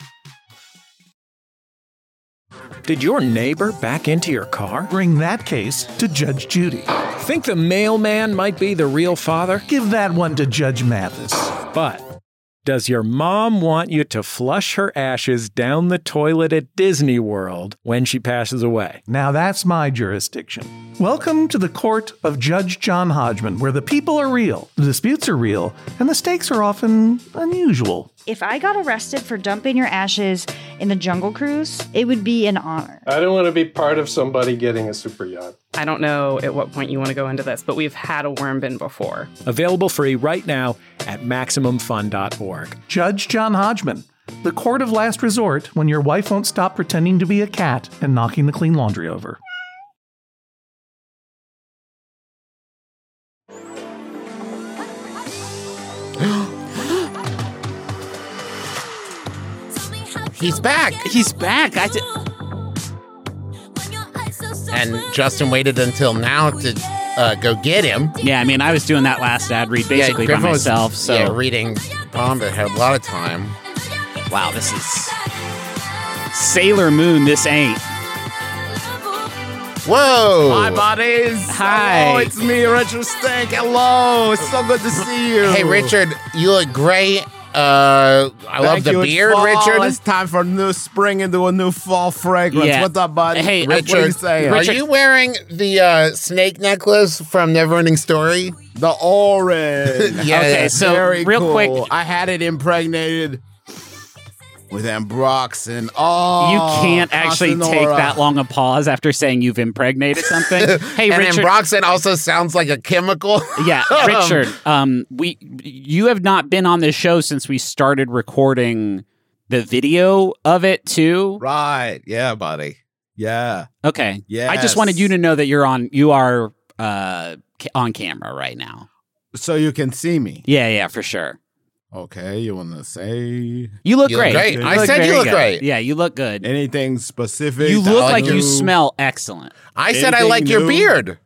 Did your neighbor back into your car? Bring that case to Judge Judy. Think the mailman might be the real father? Give that one to Judge Mathis. But does your mom want you to flush her ashes down the toilet at Disney World when she passes away? Now that's my jurisdiction. Welcome to the court of Judge John Hodgman, where the people are real, the disputes are real, and the stakes are often unusual. If I got arrested for dumping your ashes in the Jungle Cruise, it would be an honor. I don't want to be part of somebody getting a super yacht. I don't know at what point you want to go into this, but we've had a worm bin before. Available free right now at MaximumFun.org. Judge John Hodgman. The court of last resort when your wife won't stop pretending to be a cat and knocking the clean laundry over. He's back. He's back. And Justin waited until now to go get him. Yeah, I mean, I was doing that last ad read basically by Griffin was- myself. So Yeah, reading Bomb, but had a lot of time. wow, this is Sailor Moon. This ain't. Whoa. Hi, buddies. Hi. Oh, it's me, Richard Stank. Hello. It's so good to see you. Hey, Richard, you look great. I love the beard, Richard. It's time for a new spring into a new fall fragrance. Yeah. What's up, buddy? Hey, what are you saying? Are you wearing the snake necklace from Neverending Story? The orange. Yeah. Okay, so Very real cool. quick, I had it impregnated with ambroxan. Oh, you can't actually take Constanora. that long a pause after saying you've impregnated something. Hey, And Richard. ambroxan also sounds like a chemical. Yeah, Richard. You have not been on this show since we started recording the video of it too. Right. Yeah, buddy. Yeah. Okay. Yes. I just wanted you to know that you are on camera right now. So you can see me. Yeah, for sure. Okay. You want to say You look You look great. great. I said very you look good. great. Yeah, you look good. anything specific? You that look I like you do? smell excellent. I said I Anything like your new? beard.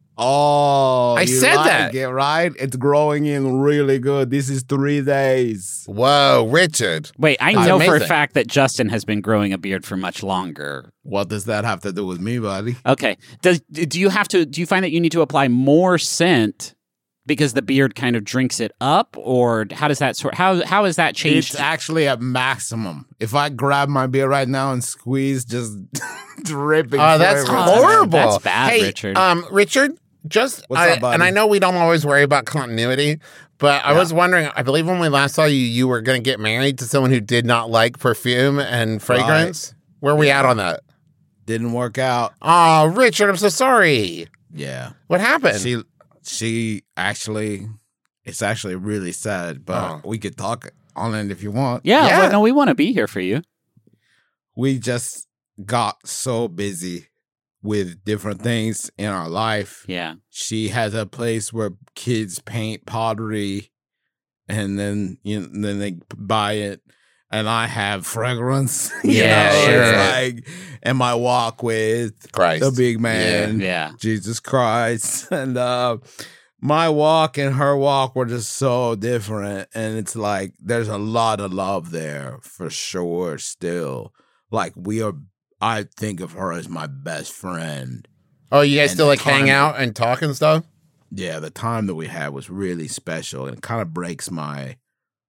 Oh, I you said like that. it, right? It's growing in really good. This is 3 days. Whoa, Richard. Wait, I That's know for a amazing. fact that Justin has been growing a beard for much longer. What does that have to do with me, buddy? Okay. Do you find that you need to apply more scent because the beard kind of drinks it up, or how does that how is that changed? It's actually at maximum. If I grab my beer right now and squeeze, just dripping. Oh, that's flavor. horrible. That's bad, hey, Richard. Richard, just What's up, buddy? and I know we don't always worry about continuity, but I was wondering. I believe when we last saw you, you were going to get married to someone who did not like perfume and fragrance. Where are we at on that? Didn't work out. Oh, Richard, I'm so sorry. Yeah. What happened? She actually, it's actually really sad, but we could talk on it if you want. yeah, yeah. well, no, we want to be here for you. We just got so busy with different things in our life. Yeah. She has a place where kids paint pottery, and then then they buy it. And I have fragrance. Yeah, It's sure. like, and my walk with Christ. the big man, Yeah. Jesus Christ, and my walk and her walk were just so different. And it's like there's a lot of love there for sure. Still, like I think of her as my best friend. Oh, you guys And still like the hang time- out and talk and stuff? Yeah, the time that we had was really special, and it kind of breaks my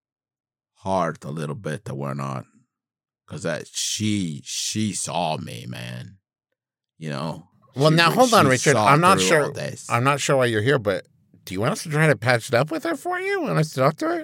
heart a little bit that we're not, because that she saw me, man. You know. Well, now hold on, she Richard. saw I'm not through sure. all this. I'm not sure why you're here, but do you want us to try to patch it up with her for you? Want us to talk to her?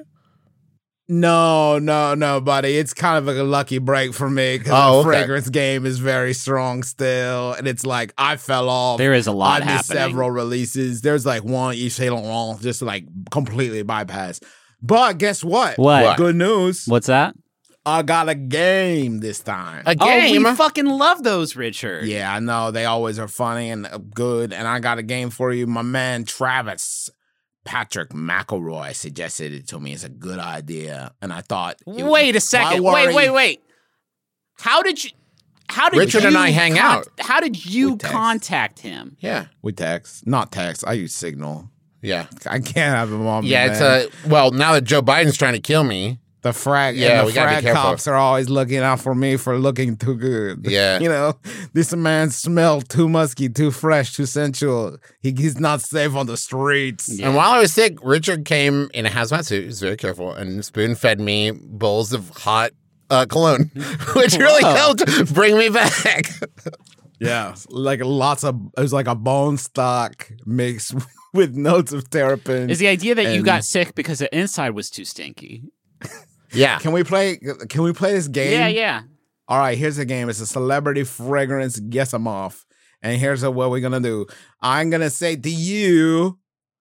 No, buddy. It's kind of like a lucky break for me because Oh, the okay. fragrance game is very strong still, and it's like I fell off. There is a lot I missed happening. several releases. There's like one Yves Saint Laurent just like completely bypassed. But guess what? What? Good news. What's that? I got a game this time. A game? Oh, we fucking love those, Richard. Yeah, I know. They always are funny and good. And I got a game for you. My man Travis Patrick McElroy suggested it to me. It's a good idea. And I thought, Wait a second. why worry? Wait. How did Richard you and I hang out. How did you We text. contact him? Yeah. We text. Not text. I use Signal. Yeah. I can't have him on me, Yeah, man. well, now that Joe Biden's trying to kill me. The frag, Yeah, and we the gotta be frag careful. cops are always looking out for me for looking too good. Yeah. You know, this man smelled too musky, too fresh, too sensual. He's not safe on the streets. Yeah. And while I was sick, Richard came in a hazmat suit. He was very careful and spoon-fed me bowls of hot cologne, which really helped bring me back. Yeah, like it was like a bone stock mixed with notes of terrapin. Is the idea that you And- got sick because the inside was too stinky? Yeah. Can we play this game? Yeah. All right, here's the game. It's a celebrity fragrance guess 'em off. And here's what we're gonna do. I'm gonna say to you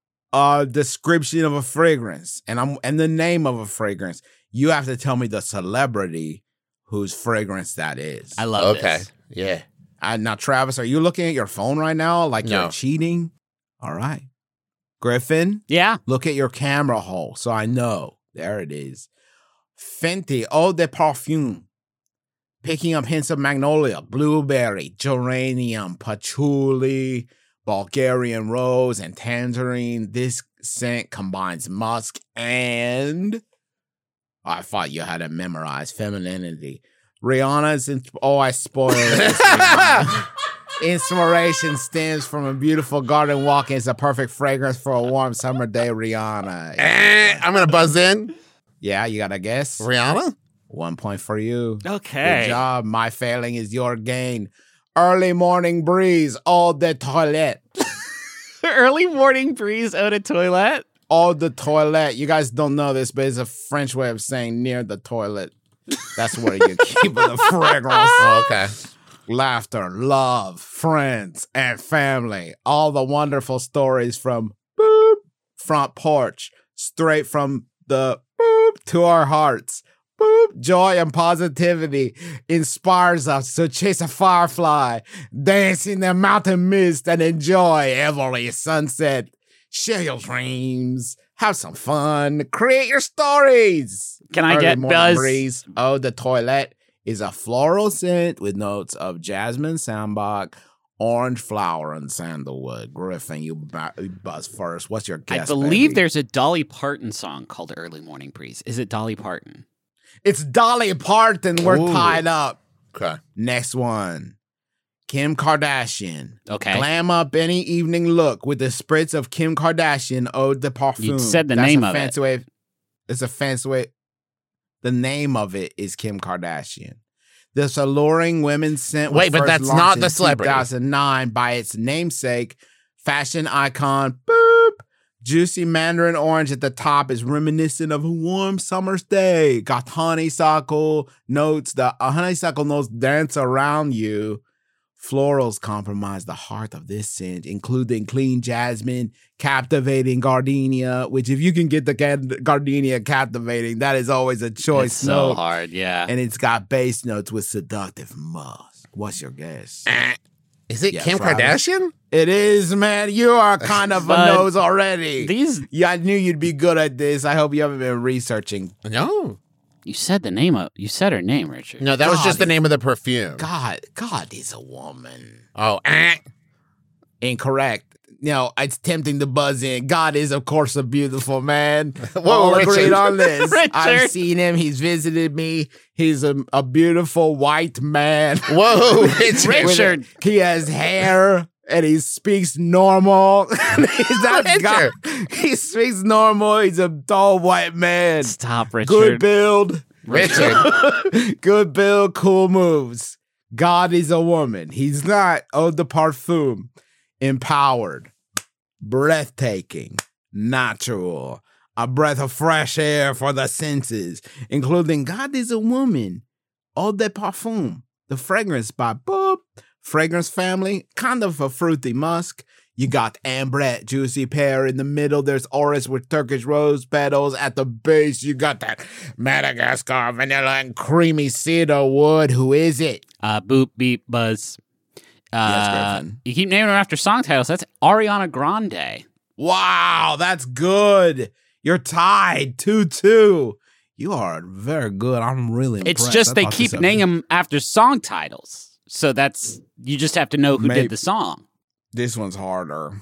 a description of a fragrance and the name of a fragrance. You have to tell me the celebrity whose fragrance that is. I love Okay. this. Yeah. Now, Travis, are you looking at your phone right now like No. you're cheating? All right. Griffin, Yeah. look at your camera hole so I know. There it is. Fenty Eau de Parfum. Picking up hints of magnolia, blueberry, geranium, patchouli, Bulgarian rose, and tangerine. This scent combines musk and... I thought you had it memorized. Femininity. Rihanna's... I spoiled it. Inspiration stems from a beautiful garden walk and is a perfect fragrance for a warm summer day, Rihanna. I'm going to buzz in. Yeah, you got to guess? Rihanna? 1 point for you. Okay. Good job. My failing is your gain. Early morning breeze, eau de toilette. Early morning breeze eau de toilette. Eau de toilette. You guys don't know this, but it's a French way of saying near the toilet. That's where you keep the fragrance. Oh, okay. Laughter, love, friends, and family. All the wonderful stories from boop, front porch, straight from the boop to our hearts. Boop, joy and positivity inspires us to chase a firefly, dance in the mountain mist, and enjoy every sunset. Share your dreams, have some fun, create your stories. Can I Early get morning Buzz? breeze. Oh, the toilette is a floral scent with notes of jasmine, sambac, orange flower, and sandalwood. Griffin, you buzz first. What's your guess? I believe baby? there's a Dolly Parton song called Early Morning Breeze. Is it Dolly Parton? It's Dolly Parton. We're Ooh. tied up. Okay. Next one. Kim Kardashian. Okay. Glam up any evening look with the spritz of Kim Kardashian eau de parfum. You said the That's name a of it. fancy way. It's a fancy way. The name of it is Kim Kardashian. This alluring women's scent was Wait, but first that's launched not in the celebrity. 2009 by its namesake, fashion icon, boop. Juicy mandarin orange at the top is reminiscent of a warm summer's day. Got honeysuckle notes. The honeysuckle notes dance around you. Florals compromise the heart of this scent, including clean jasmine, captivating gardenia, which if you can get the gardenia captivating, that is always a choice It's so note. hard, yeah. And it's got bass notes with seductive musk. What's your guess? Is it Yeah, Kim Travis. Kardashian? It is, man. You are kind of a But nose already. These I knew you'd be good at this. I hope you haven't been researching. No. you said the name of you said her name, Richard. No, that was God, just the name of the perfume. God is a woman. Oh, Incorrect. No, it's tempting to buzz in. God is, of course, a beautiful man. Whoa, All agreed Richard. on this. I've Richard. seen him. He's visited me. He's a beautiful white man. Whoa, Richard. Richard. He has hair and he speaks normal. That's God. He speaks normal. He's a tall white man. Stop, Richard. Good build. Richard. Good build, cool moves. God is a woman. He's not eau de parfum. Empowered. Breathtaking. Natural. A breath of fresh air for the senses, including God is a woman. Eau de parfum. The fragrance by Boop. Fragrance family. Kind of a fruity musk. You got ambrette, juicy pear in the middle. There's orris with Turkish rose petals at the base. You got that Madagascar vanilla and creamy cedar wood. Who is it? Boop, beep, buzz. Yes, Griffin. You keep naming her after song titles. That's Ariana Grande. Wow, that's good. You're tied 2-2. You are very good. I'm really impressed. It's just I they thought keep this naming them after song titles. So that's, you just have to know who Maybe. did the song. This one's harder.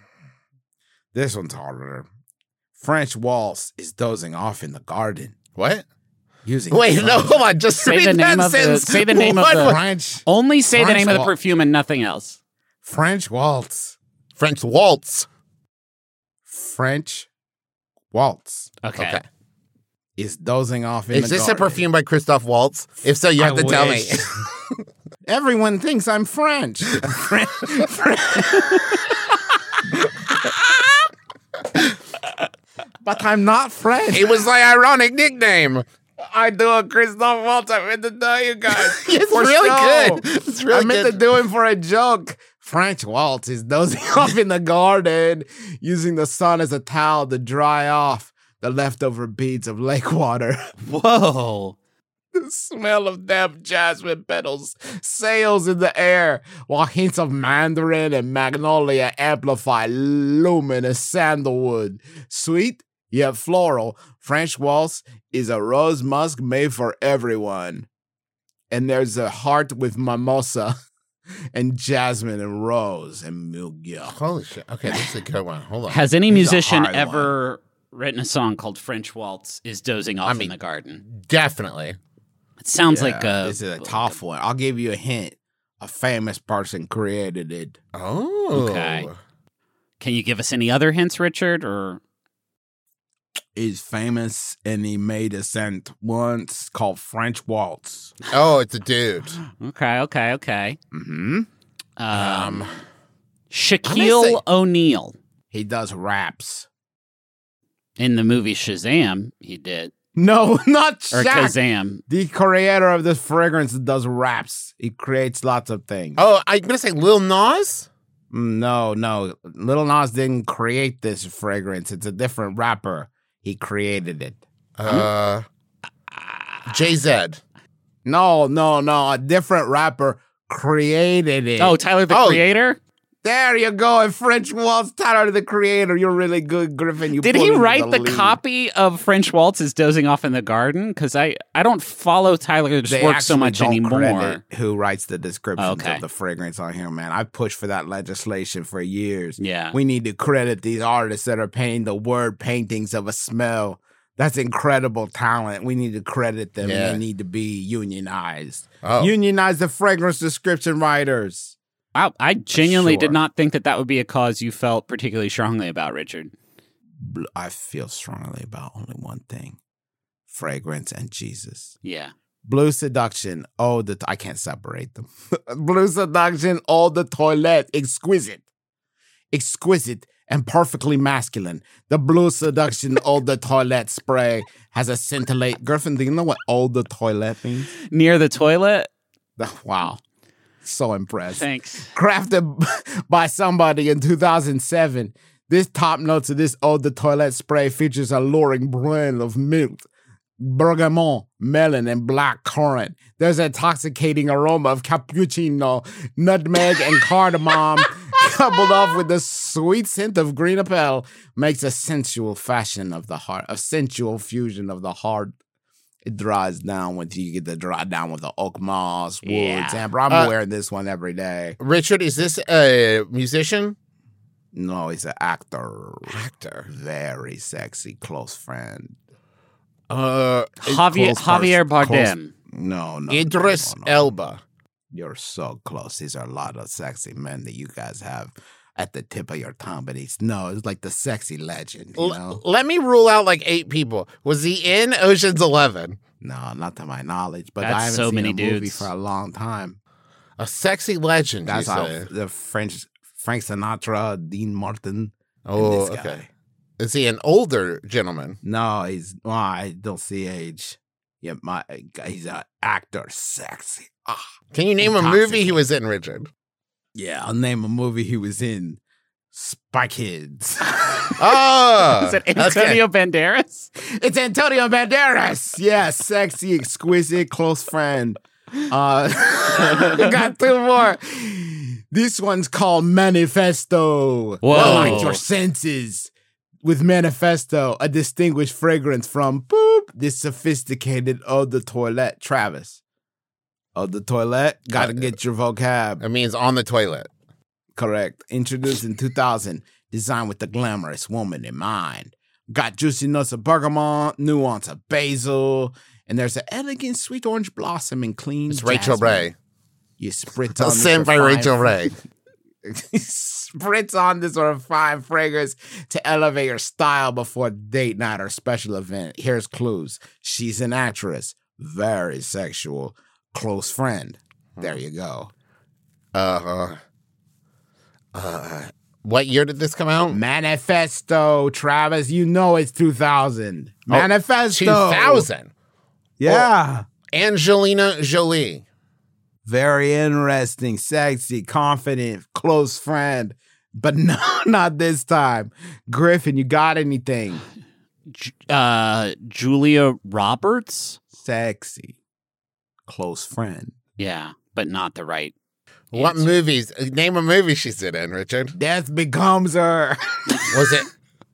French waltz is dozing off in the garden. What? Using Wait, no, hold on. Just Say read the that name of the- sentence. say the name of What the- was- French Only say the French name of the waltz. perfume and nothing else. French waltz. French waltz. French waltz Okay. is dozing off in Is the this a garden. perfume by Christoph Waltz? If so, you have I to tell me. wish. Everyone thinks I'm French. But I'm not French. It was my ironic nickname. I do a Christoph Waltz. I meant to tell you guys. It's For really show. good. It's really I meant good. to do it for a joke. French Waltz is dozing off in the garden, using the sun as a towel to dry off the leftover beads of lake water. Whoa. The smell of damp jasmine petals sails in the air, while hints of mandarin and magnolia amplify luminous sandalwood. Sweet yet floral, French Waltz is a rose musk made for everyone. And there's a heart with mimosa and jasmine and rose and milga. Holy shit. Okay, this is a good one. Hold on. Has any It's a musician hard ever written a song called French Waltz is dozing off in the garden? Definitely. It sounds like This is a tough one. I'll give you a hint. A famous person created it. Oh. Okay. Can you give us any other hints, Richard? Or He's famous and he made a scent once called French Waltz. Oh, it's a dude. okay. Mm-hmm. Shaquille O'Neal. He does raps. In the movie Shazam, he did. No, not Or Shaq. Kazam. The creator of this fragrance does raps. He creates lots of things. Oh, I'm going to say Lil Nas? No. Lil Nas didn't create this fragrance. It's a different rapper. He created it. Jay-Z. No. A different rapper created it. Oh, Tyler the Creator? There you go. And French Waltz, Tyler the Creator. You're really good, Griffin. You Did pulled he into write the lead. copy of French Waltz is dozing off in the garden? Because I don't follow Tyler's They work so actually much don't anymore. credit who writes the descriptions Okay. of the fragrance on here, man. I pushed for that legislation for years. Yeah. We need to credit these artists that are painting the word paintings of a smell. That's incredible talent. We need to credit them, Yeah. and they need to be unionized. Oh. Unionize the fragrance description writers. I genuinely Sure. did not think that would be a cause you felt particularly strongly about, Richard. I feel strongly about only one thing: fragrance and Jesus. Yeah. Blue Seduction, I can't separate them. Blue Seduction, Eau de Toilette, exquisite and perfectly masculine. The Blue Seduction Eau de Toilette spray has a scintillate. Griffin, do you know what Eau de Toilette means? Near the toilet? Wow. So impressed. Thanks. Crafted by somebody in 2007, this top notes of this Eau de Toilette spray features a alluring blend of mint, bergamot, melon, and black currant. There's an intoxicating aroma of cappuccino, nutmeg, and cardamom, coupled off with the sweet scent of green apple, makes a sensual fusion of the heart. It dries down when you get to dry down with the oak moss, wood, amber. I'm wearing this one every day. Richard, is this a musician? No, he's an actor. Actor. Very sexy, close friend. Javier Bardem. No. Idris Elba. You're so close. These are a lot of sexy men that you guys have at the tip of your tongue, but it's like the sexy legend, you know? Let me rule out like 8 people. Was he in Ocean's 11? No, not to my knowledge, but That's I haven't so seen many a movie dudes. for a long time. A sexy legend, That's you how say. the Frank Sinatra, Dean Martin. Oh, and this guy. okay. Is he an older gentleman? No, I don't see age. Yeah, he's an actor, sexy. Can you name a movie he was in, Richard? Yeah, I'll name a movie he was in. Spy Kids. Oh! Is it Antonio Banderas? It's Antonio Banderas. Yes, sexy, exquisite, close friend. We got 2 more. This one's called Manifesto. Whoa. Light your senses with Manifesto, a distinguished fragrance from this sophisticated Eau de Toilette. Travis. Eau de Toilette, gotta get your vocab. It means on the toilet. Correct. Introduced in 2000, designed with the glamorous woman in mind. Got juicy notes of bergamot, nuance of basil, and there's an elegant sweet orange blossom and clean It's Rachel jasmine. Ray. You spritz on Sent by Rachel Ray. spritz on this refined fragrance to elevate your style before a date night or special event. Here's clues. She's an actress. Very sexual. Close friend. There you go. What year did this come out? Manifesto, Travis. You know it's 2000. Manifesto. 2000. Yeah. Angelina Jolie. Very interesting, sexy, confident, close friend. But no, not this time. Griffin, you got anything? Julia Roberts? Sexy, close friend. Yeah, but not the right. What answer. movies? Name a movie she's in, Richard. Death Becomes Her. Was it?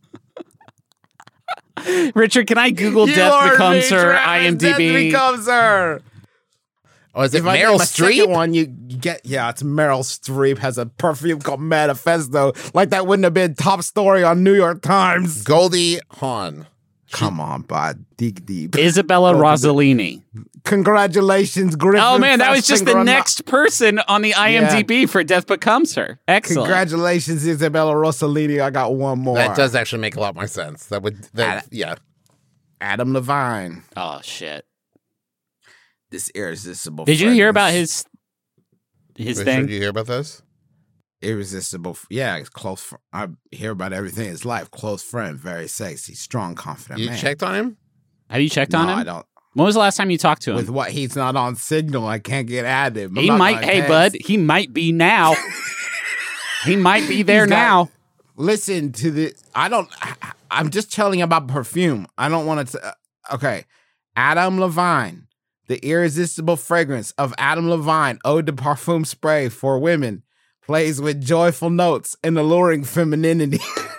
Richard, can I Google You Death heard Becomes me, Her Travis. Death IMDb? Becomes Her. Was it If I Meryl name a second Streep? one, you get it's Meryl Streep has a perfume called Manifesto. Like that wouldn't have been top story on New York Times. Goldie Hawn. Come on, bud. Dig deep. Isabella Rossellini. Congratulations, Griffin. Oh man, that was just the Festinger. next person on the IMDb for Death Becomes Her. Excellent. Congratulations, Isabella Rossellini. I got one more. That does actually make a lot more sense. Yeah. Adam Levine. Oh shit. This irresistible. Did you hear about fragrance. his Richard, thing? you hear about this? Irresistible. Yeah, it's close. I hear about everything in his life. Close friend, very sexy, strong, confident You man. checked on him? Have you checked on him? I don't. When was the last time you talked to him? With what he's not on signal, I can't get at him. He might. Hey, bud. He might be now. He might be there now. Listen to the. I'm just telling you about perfume. I don't want to. Okay, Adam Levine, the irresistible fragrance of Adam Levine, eau de parfum spray for women, plays with joyful notes and alluring femininity.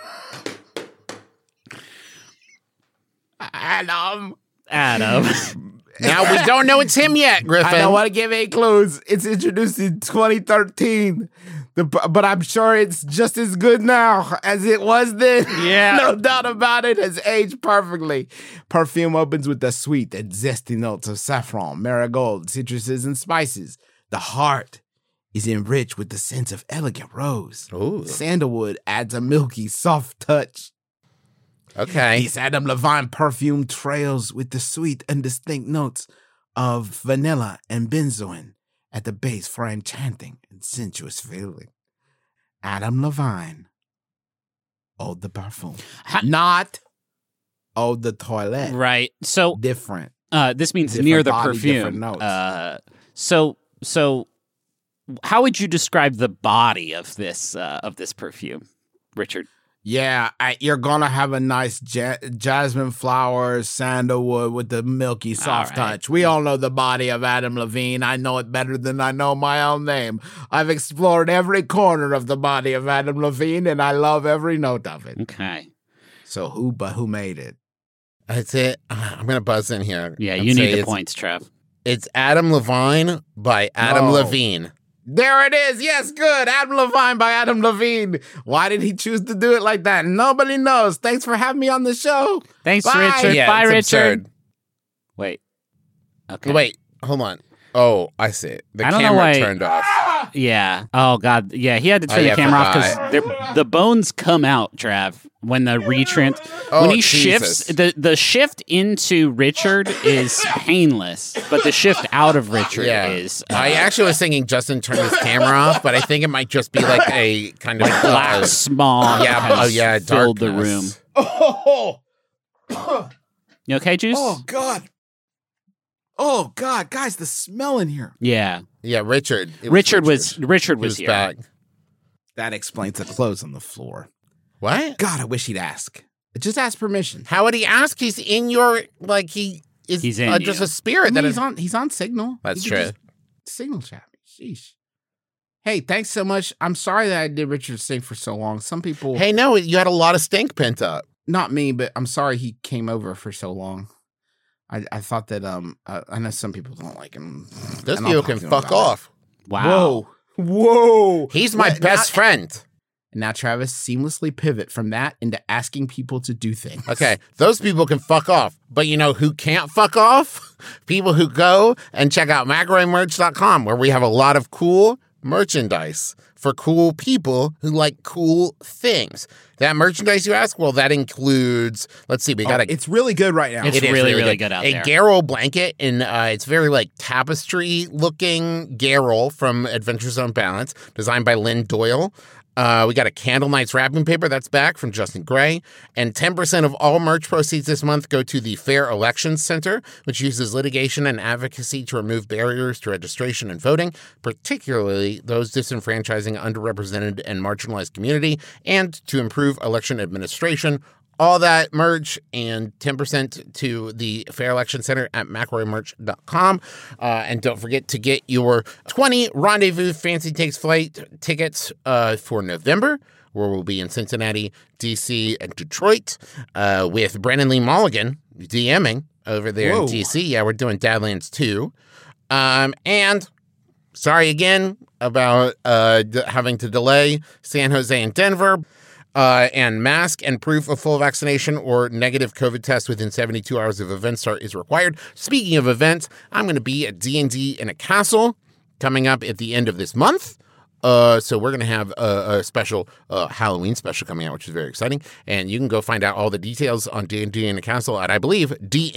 Adam. Now we don't know it's him yet, Griffin. I don't want to give any clues. It's introduced in 2013, but I'm sure it's just as good now as it was then. Yeah. No doubt about it. Has aged perfectly. Perfume opens with the sweet and zesty notes of saffron, marigold, citruses, and spices. The heart is enriched with the scent of elegant rose. Ooh. Sandalwood adds a milky, soft touch. Okay. This Adam Levine perfume trails with the sweet and distinct notes of vanilla and benzoin at the base for enchanting and sensuous feeling. Adam Levine, eau de parfum. Not eau de toilette. Right. So Different. this means Different near the body, different perfume. notes. So how would you describe the body of this perfume, Richard? Yeah, you're gonna have a nice jasmine flowers, sandalwood with the milky soft right. touch. We all know the body of Adam Levine. I know it better than I know my own name. I've explored every corner of the body of Adam Levine, and I love every note of it. Okay. So who made it? That's it. I'm going to buzz in here. Yeah, and you say need the it's- points, Trev. It's Adam Levine by Adam No. Levine. There it is. Yes, good. Adam Levine by Adam Levine. Why did he choose to do it like that? Nobody knows. Thanks for having me on the show. Thanks, Bye. Richard. Yeah, Bye, it's Richard. absurd. Wait. Okay. Wait, hold on. Oh, I see it. The I don't know camera why- turned off. Yeah. Oh God. Yeah. He had to turn yeah, the camera off forgot. because the bones come out, Trav, when the retrans. Oh, when he Jesus. shifts, the shift into Richard is painless, but the shift out of Richard Yeah. is I actually was thinking Justin turned his camera off, but I think it might just be like a kind of black smog. yeah, has filled the room. darkness. You okay, Juice? Oh, God. Oh, God. Guys, the smell in here. Yeah. Yeah, Richard. It Richard was He here. back. That explains the clothes on the floor. What? God, I wish he'd ask. Just ask permission. How would he ask? He's in your like he is He's in just you. a spirit that is. he's on signal. That's He could true. just signal chat me. Sheesh. Hey, thanks so much. I'm sorry that I did Richard sing for so long. Some people, Hey, no, you had a lot of stink pent up. not me, but I'm sorry he came over for so long. I thought that I know some people don't like him. Those And I'll people talk can to him fuck about it. off. Wow. Whoa. He's my What, best friend. And now Travis seamlessly pivot from that into asking people to do things. Okay, those people can fuck off. But you know who can't fuck off? People who go and check out McElroyMerch.com, where we have a lot of cool merchandise for cool people who like cool things. That merchandise you ask? Well, that includes, let's see, we got a It's really good right now. It's It is really good out a there. Garrel blanket, and it's very like tapestry looking Garrel from Adventures on Balance, designed by Lynn Doyle. We got a Candle Nights wrapping paper that's back from Justin Gray. And 10% of all merch proceeds this month go to the Fair Elections Center, which uses litigation and advocacy to remove barriers to registration and voting, particularly those disenfranchising underrepresented and marginalized community, and to improve election administration. All that merch and 10% to the Fair Election Center at McElroymerch.com. And don't forget to get your 20 Rendezvous Fancy Takes Flight tickets for November, where we'll be in Cincinnati, D.C., and Detroit with Brandon Lee Mulligan DMing over there in D.C. Yeah, we're doing Dadlands 2. And sorry again about having to delay San Jose and Denver. And mask and proof of full vaccination or negative COVID test within 72 hours of event start is required. Speaking of events, I'm going to be at D&D in a Castle coming up at the end of this month. So we're going to have a special Halloween special coming out, which is very exciting. And you can go find out all the details on D&D in a Castle at, I believe,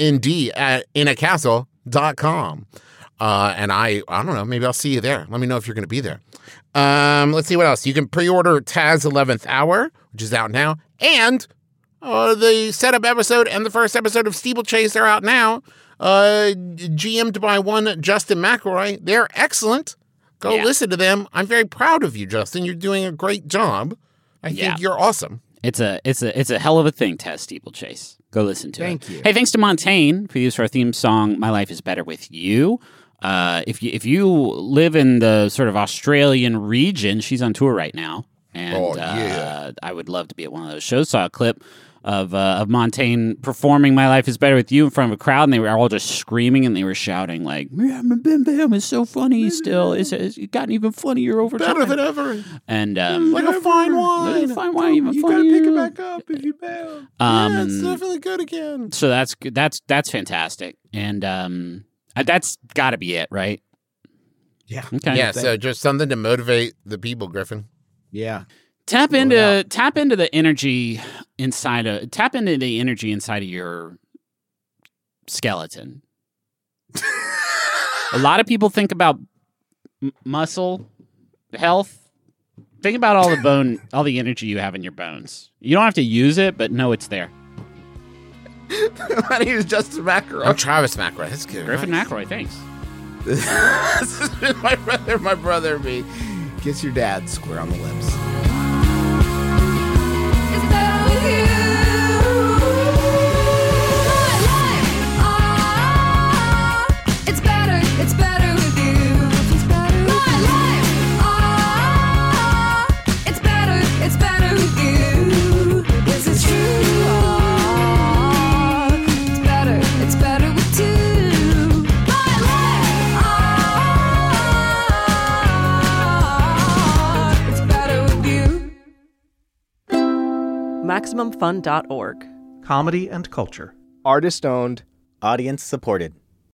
dnd@inacastle.com. And I don't know, maybe I'll see you there. Let me know if you're going to be there. Let's see what else. You can pre-order Taz 11th Hour, which is out now. And the setup episode and the first episode of Steeplechase are out now. GM'd by one Justin McElroy. They're excellent. Go listen to them. I'm very proud of you, Justin. You're doing a great job. I think you're awesome. It's a hell of a thing, Taz Steeplechase. Go listen to it. Thank you. Hey, thanks to Montaigne for the use of our theme song, My Life is Better With You. If you live in the sort of Australian region, she's on tour right now. And I would love to be at one of those shows. Saw a clip of Montaigne performing My Life is Better With You in front of a crowd, and they were all just screaming and they were shouting like, Bim Bam is so funny still. It's gotten even funnier over time. Better than ever. And like a fine wine. Like a fine wine, even you funnier. You got to pick it back up if you bail. Yeah, it's definitely good again. So that's fantastic. And that's got to be it, right? Yeah. Okay. Yeah, so just something to motivate the people, Griffin. Yeah. Tap into the energy inside of your skeleton. A lot of people think about muscle health. Think about all the energy you have in your bones. You don't have to use it, but know it's there. My name is Justin McElroy. I'm Travis McElroy. That's good. Griffin right? McElroy, thanks. This has been my brother, and me. Kiss your dad square on the lips. It's better with you. My life, it's better with you. My life, it's better with you. This is true. It's better with two. My life, it's better with you. MaximumFun.org. Comedy and culture. Artist owned. Audience supported.